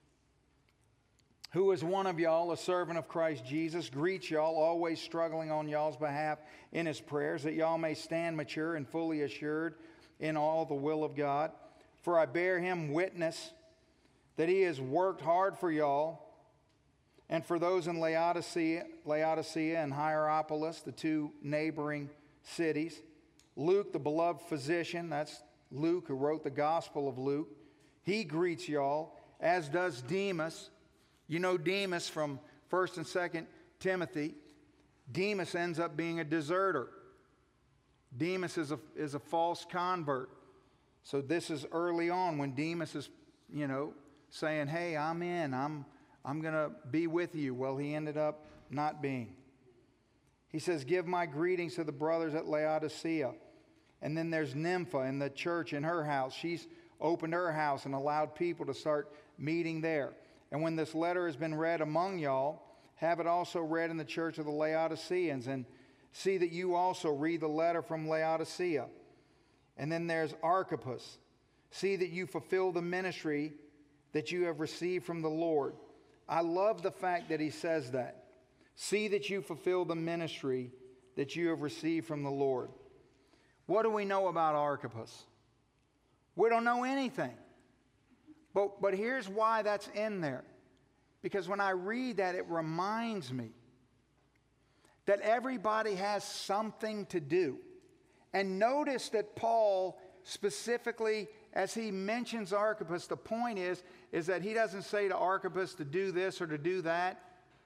Who is one of y'all, a servant of Christ Jesus, greets y'all, always struggling on y'all's behalf in his prayers, that y'all may stand mature and fully assured in all the will of God. For I bear him witness that he has worked hard for y'all and for those in Laodicea, Laodicea and Hierapolis, the two neighboring cities. Luke, the beloved physician, that's Luke who wrote the Gospel of Luke, he greets y'all, as does Demas. You know Demas from First and Second Timothy. Demas ends up being a deserter. Demas is a, is a false convert. So this is early on when Demas is, you know, saying, hey, I'm in, I'm, I'm going to be with you. Well, he ended up not being. He says, give my greetings to the brothers at Laodicea. And then there's Nympha in the church in her house. She's opened her house and allowed people to start meeting there. And when this letter has been read among y'all, have it also read in the church of the Laodiceans. And see that you also read the letter from Laodicea. And then there's Archippus. See that you fulfill the ministry that you have received from the Lord. I love the fact that he says that. See that you fulfill the ministry that you have received from the Lord. What do we know about Archippus? We don't know anything. But, but here's why that's in there. Because when I read that, it reminds me that everybody has something to do. And notice that Paul specifically, as he mentions Archippus, the point is, is that he doesn't say to Archippus to do this or to do that.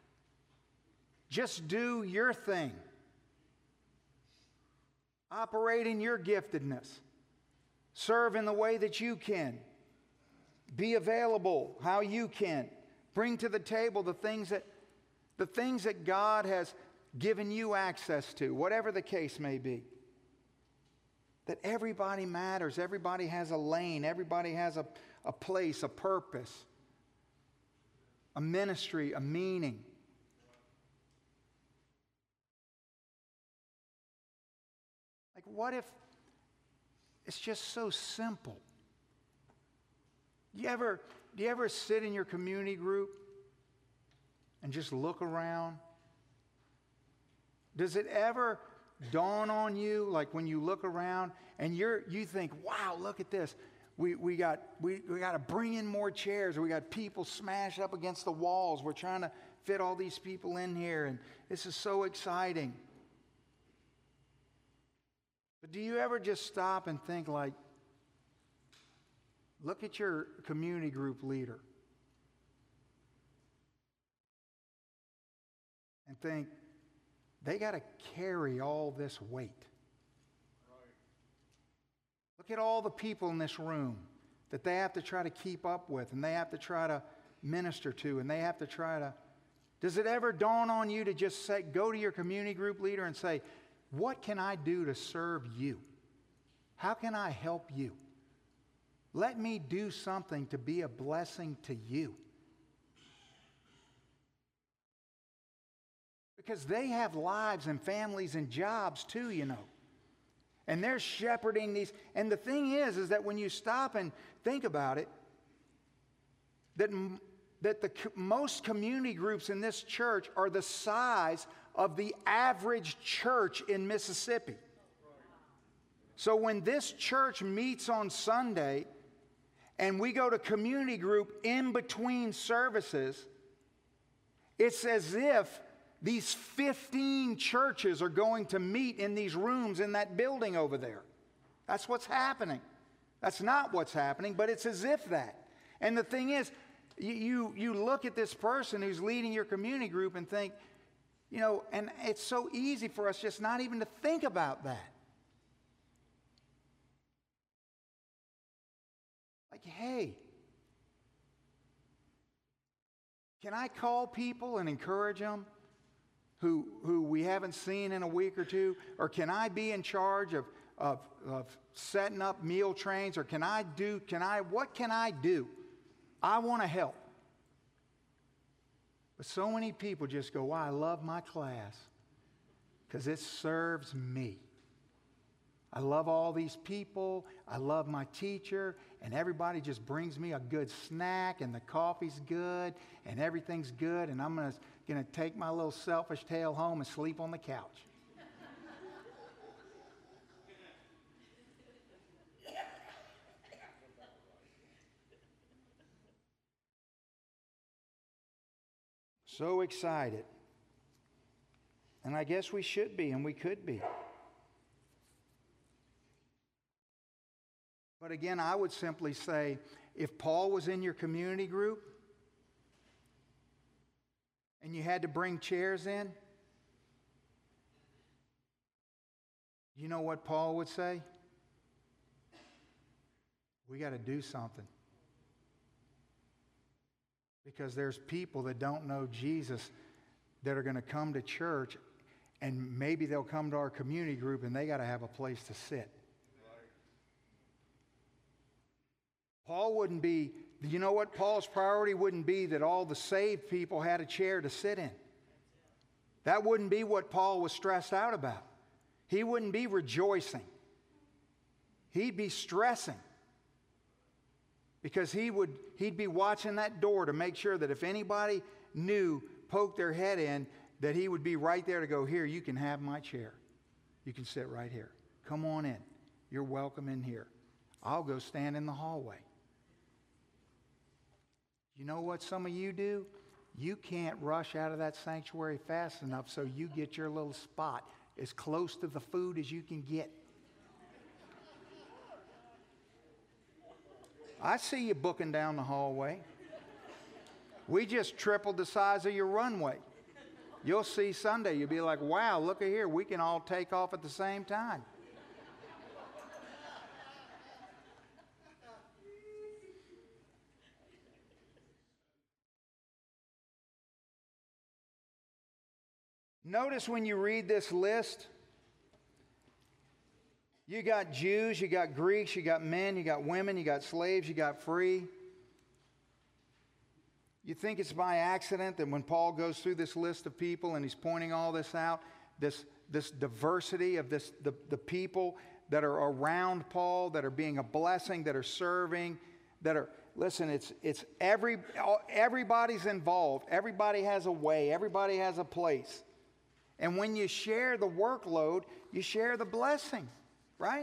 Just do your thing. Operate in your giftedness. Serve in the way that you can. Be available how you can. Bring to the table the things that, the things that God has given you access to, whatever the case may be. That everybody matters. Everybody has a lane. Everybody has a, a place, a purpose. a ministry, a meaning. Like, what if it's just so simple? Do you ever, do you ever sit in your community group and just look around? Does it ever dawn on you, like when you look around and you're you think, wow, look at this. We we got we, we got to bring in more chairs, or we got people smashed up against the walls. We're trying to fit all these people in here, and this is so exciting. But do you ever just stop and think, like, look at your community group leader and think, they got to carry all this weight. Right. Look at all the people in this room that they have to try to keep up with, and they have to try to minister to, and they have to try to... Does it ever dawn on you to just say, go to your community group leader and say, what can I do to serve you? How can I help you? Let me do something to be a blessing to you. Because they have lives and families and jobs too, you know. And they're shepherding these. And the thing is, is that when you stop and think about it, that, that the most community groups in this church are the size of the average church in Mississippi. So when this church meets on Sunday and we go to community group in between services, it's as if these fifteen churches are going to meet in these rooms in that building over there. That's what's happening. That's not what's happening, but it's as if that. And the thing is, you, you, you look at this person who's leading your community group and think, you know, and it's so easy for us just not even to think about that. Like, hey, can I call people and encourage them? Who, who we haven't seen in a week or two? Or can I be in charge of, of, of setting up meal trains? Or can I do, can I, what can I do? I want to help. But so many people just go, well, I love my class because it serves me. I love all these people. I love my teacher. And everybody just brings me a good snack, and the coffee's good, and everything's good, and I'm going to going to take my little selfish tail home and sleep on the couch. So excited. And I guess we should be, and we could be. But again, I would simply say, if Paul was in your community group and you had to bring chairs in, you know what Paul would say? We got to do something. Because there's people that don't know Jesus that are going to come to church, and maybe they'll come to our community group and they got to have a place to sit. Paul wouldn't be, you know what? Paul's priority wouldn't be that all the saved people had a chair to sit in. That wouldn't be what Paul was stressed out about. He wouldn't be rejoicing. He'd be stressing. Because he would, he'd be watching that door to make sure that if anybody knew, poked their head in, that he would be right there to go, here, you can have my chair. You can sit right here. Come on in. You're welcome in here. I'll go stand in the hallway. You know what some of you do? You can't rush out of that sanctuary fast enough so you get your little spot as close to the food as you can get. I see you booking down the hallway. We just tripled the size of your runway. You'll see Sunday, you'll be like, wow, look at here, we can all take off at the same time. Notice when you read this list, you got Jews, you got Greeks, you got men, you got women, you got slaves, you got free. You think it's by accident that when Paul goes through this list of people and he's pointing all this out, this, this diversity of this, the, the people that are around Paul, that are being a blessing, that are serving, that are, listen, it's, it's every, everybody's involved. Everybody has a way. Everybody has a place. And when you share the workload, you share the blessing, right?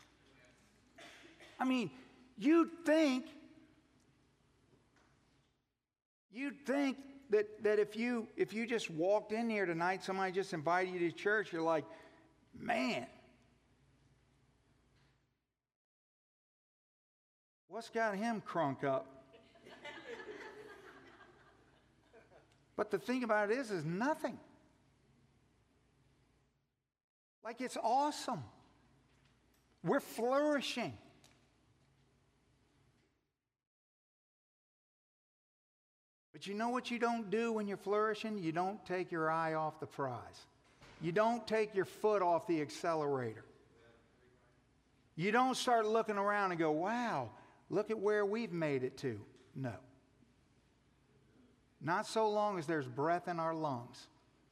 I mean, you'd think, you'd think that, that if you if you just walked in here tonight, somebody just invited you to church, you're like, man, what's got him crunk up? But the thing about it is, is nothing. Like, it's awesome. We're flourishing. But you know what you don't do when you're flourishing? You don't take your eye off the prize. You don't take your foot off the accelerator. You don't start looking around and go, wow, look at where we've made it to. No. Not so long as there's breath in our lungs.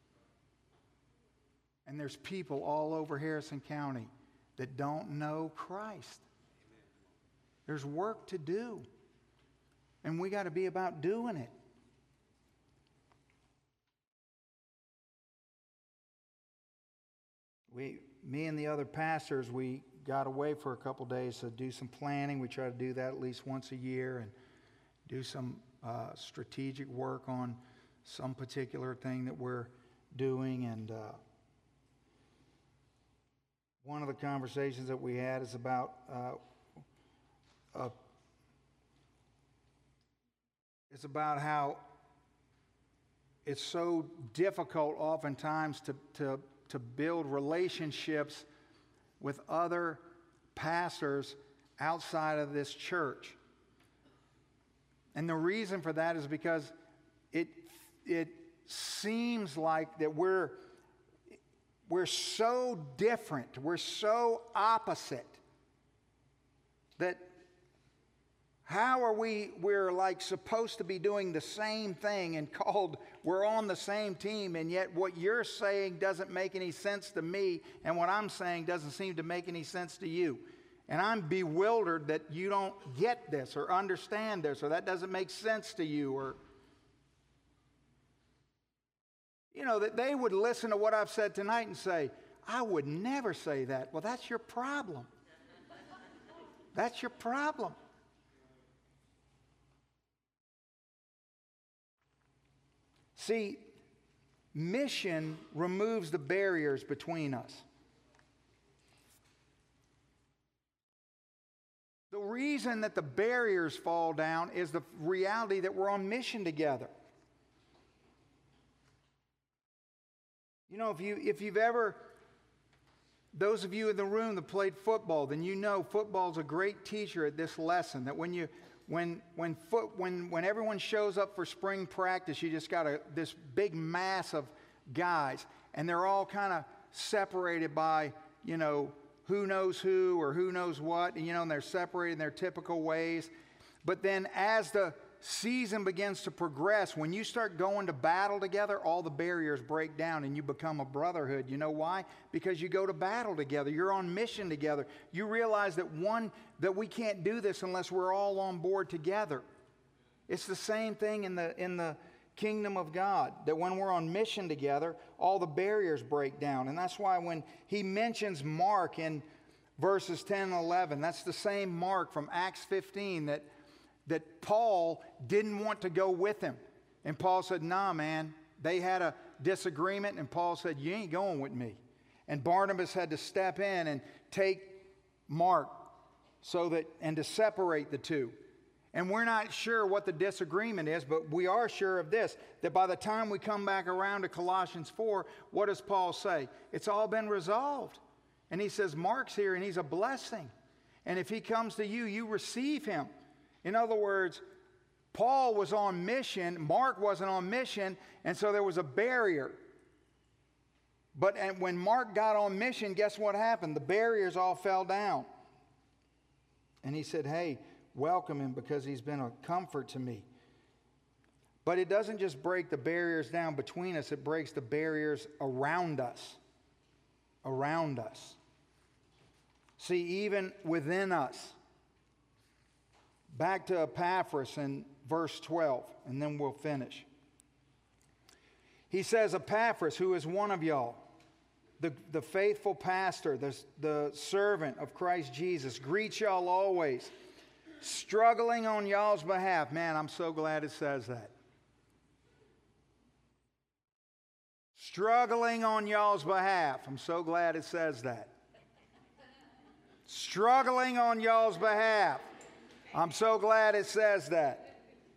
And there's people all over Harrison County that don't know Christ. There's work to do. And we got to be about doing it. We, me and the other pastors, we got away for a couple days to do some planning. We try to do that at least once a year and do some uh, strategic work on some particular thing that we're doing. And uh, one of the conversations that we had is about uh, uh, it's about how it's so difficult oftentimes to to to build relationships with other pastors outside of this church. And the reason for that is because it it seems like that we're we're so different, we're so opposite, that how are we, we're like supposed to be doing the same thing and called, we're on the same team, and yet what you're saying doesn't make any sense to me, and what I'm saying doesn't seem to make any sense to you. And I'm bewildered that you don't get this or understand this, or that doesn't make sense to you, or, you know, that they would listen to what I've said tonight and say, I would never say that. Well, that's your problem. That's your problem. See, mission removes the barriers between us. The reason that the barriers fall down is the reality that we're on mission together. You know, if you if you've ever, those of you in the room that played football, then you know football's a great teacher at this lesson. That when you When when foot when when everyone shows up for spring practice, you just got a, this big mass of guys, and they're all kind of separated by, you know, who knows who or who knows what, and you know, and they're separated in their typical ways. But then as the season begins to progress, when you start going to battle together, all the barriers break down and you become a brotherhood. You know why? Because you go to battle together. You're on mission together. You realize that one, that we can't do this unless we're all on board together. It's the same thing in the in the kingdom of God, that when we're on mission together, all the barriers break down. And that's why when he mentions Mark in verses ten and eleven, that's the same Mark from Acts fifteen that that Paul didn't want to go with him. And Paul said, nah, man. They had a disagreement, and Paul said, you ain't going with me. And Barnabas had to step in and take Mark so that, and to separate the two. And we're not sure what the disagreement is, but we are sure of this, that by the time we come back around to Colossians four, what does Paul say? It's all been resolved. And he says, Mark's here, and he's a blessing. And if he comes to you, you receive him. In other words, Paul was on mission, Mark wasn't on mission, and so there was a barrier. But and when Mark got on mission, guess what happened? The barriers all fell down. And he said, hey, welcome him because he's been a comfort to me. But it doesn't just break the barriers down between us, it breaks the barriers around us. Around us. See, even within us. Back to Epaphras in verse twelve, and then we'll finish. He says, Epaphras, who is one of y'all, the, the faithful pastor, the, the servant of Christ Jesus, greets y'all always, struggling on y'all's behalf. Man, I'm so glad it says that. Struggling on y'all's behalf. I'm so glad it says that. Struggling on y'all's behalf. I'm so glad it says that.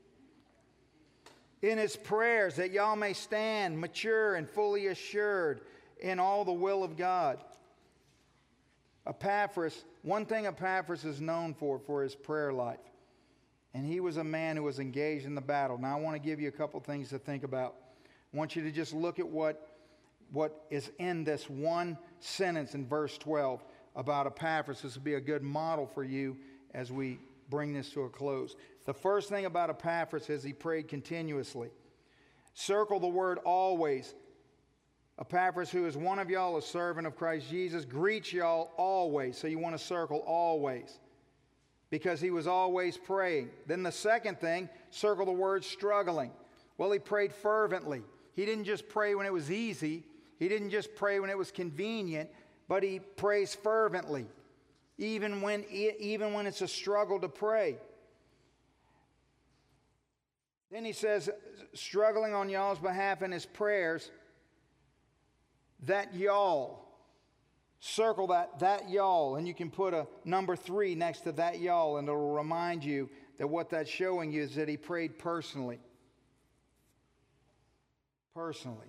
In his prayers, that y'all may stand mature and fully assured in all the will of God. Epaphras, one thing Epaphras is known for, for his prayer life. And he was a man who was engaged in the battle. Now I want to give you a couple things to think about. I want you to just look at what, what is in this one sentence in verse twelve about Epaphras. This will be a good model for you as we bring this to a close. The first thing about Epaphras is he prayed continuously. Circle the word always. Epaphras, who is one of y'all, a servant of Christ Jesus, greets y'all always. So you want to circle always, because he was always praying. Then the second thing, circle the word struggling. Well, he prayed fervently. He didn't just pray when it was easy. He didn't just pray when it was convenient, but he prays fervently, even when, even when it's a struggle to pray. Then he says, struggling on y'all's behalf in his prayers, that y'all, circle that, that y'all, and you can put a number three next to that y'all, and it'll remind you that what that's showing you is that he prayed personally. Personally.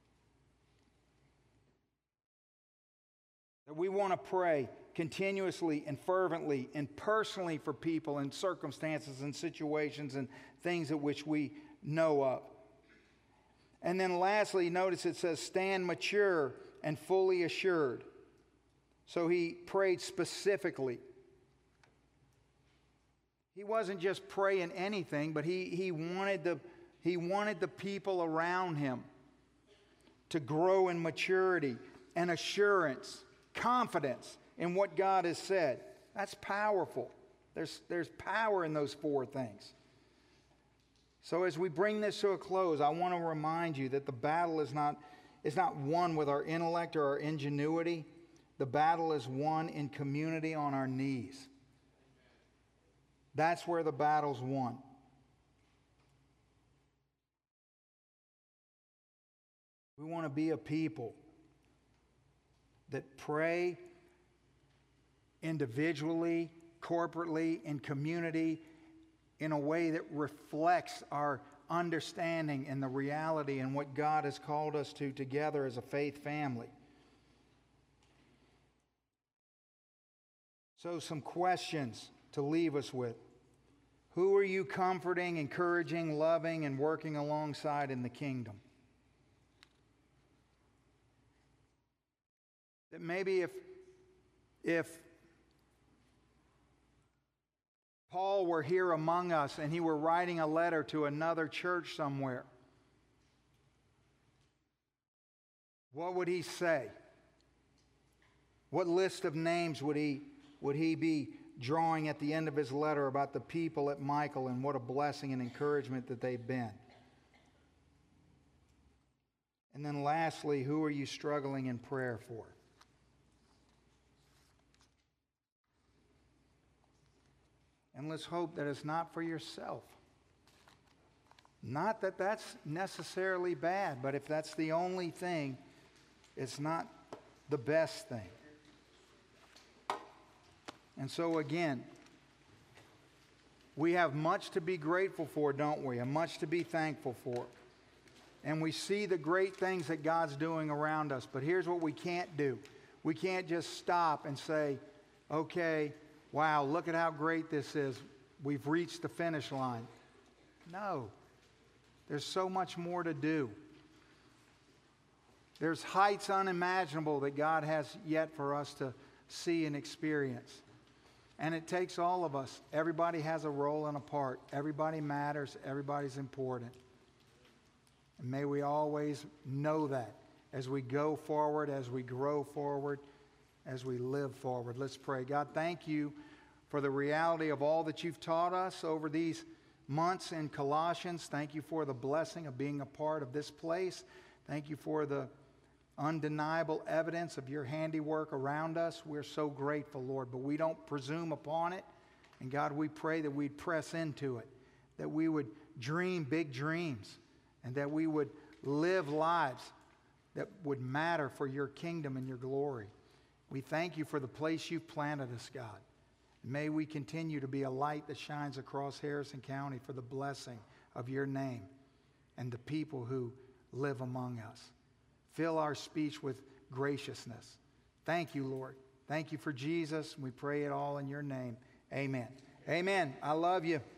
That we want to pray continuously and fervently and personally for people and circumstances and situations and things at which we know of. And then lastly, notice it says, stand mature and fully assured. So he prayed specifically. He wasn't just praying anything, but he, he, wanted the, he wanted the people around him to grow in maturity and assurance, confidence in what God has said. That's powerful. There's, there's power in those four things. So as we bring this to a close, I want to remind you that the battle is not, is not won with our intellect or our ingenuity. The battle is won in community on our knees. That's where the battle's won. We want to be a people that pray individually, corporately, in community, in a way that reflects our understanding and the reality and what God has called us to together as a faith family. So some questions to leave us with. Who are you comforting, encouraging, loving, and working alongside in the kingdom? That maybe if, if Paul were here among us and he were writing a letter to another church somewhere, what would he say? What list of names would he, would he be drawing at the end of his letter about the people at Michael and what a blessing and encouragement that they've been? And then lastly, who are you struggling in prayer for? And let's hope that it's not for yourself. Not that that's necessarily bad, but if that's the only thing, it's not the best thing. And so again, we have much to be grateful for, don't we? And much to be thankful for. And we see the great things that God's doing around us. But here's what we can't do. We can't just stop and say, okay, wow, look at how great this is. We've reached the finish line. No. There's so much more to do. There's heights unimaginable that God has yet for us to see and experience. And it takes all of us. Everybody has a role and a part. Everybody matters. Everybody's important. May we always know that as we go forward, as we grow forward, as we live forward. Let's pray. God, thank you for the reality of all that you've taught us over these months in Colossians. Thank you for the blessing of being a part of this place. Thank you for the undeniable evidence of your handiwork around us. We're so grateful, Lord, but we don't presume upon it. And God, we pray that we'd press into it, that we would dream big dreams, and that we would live lives that would matter for your kingdom and your glory. We thank you for the place you've planted us, God. May we continue to be a light that shines across Harrison County for the blessing of your name and the people who live among us. Fill our speech with graciousness. Thank you, Lord. Thank you for Jesus. We pray it all in your name. Amen. Amen. I love you.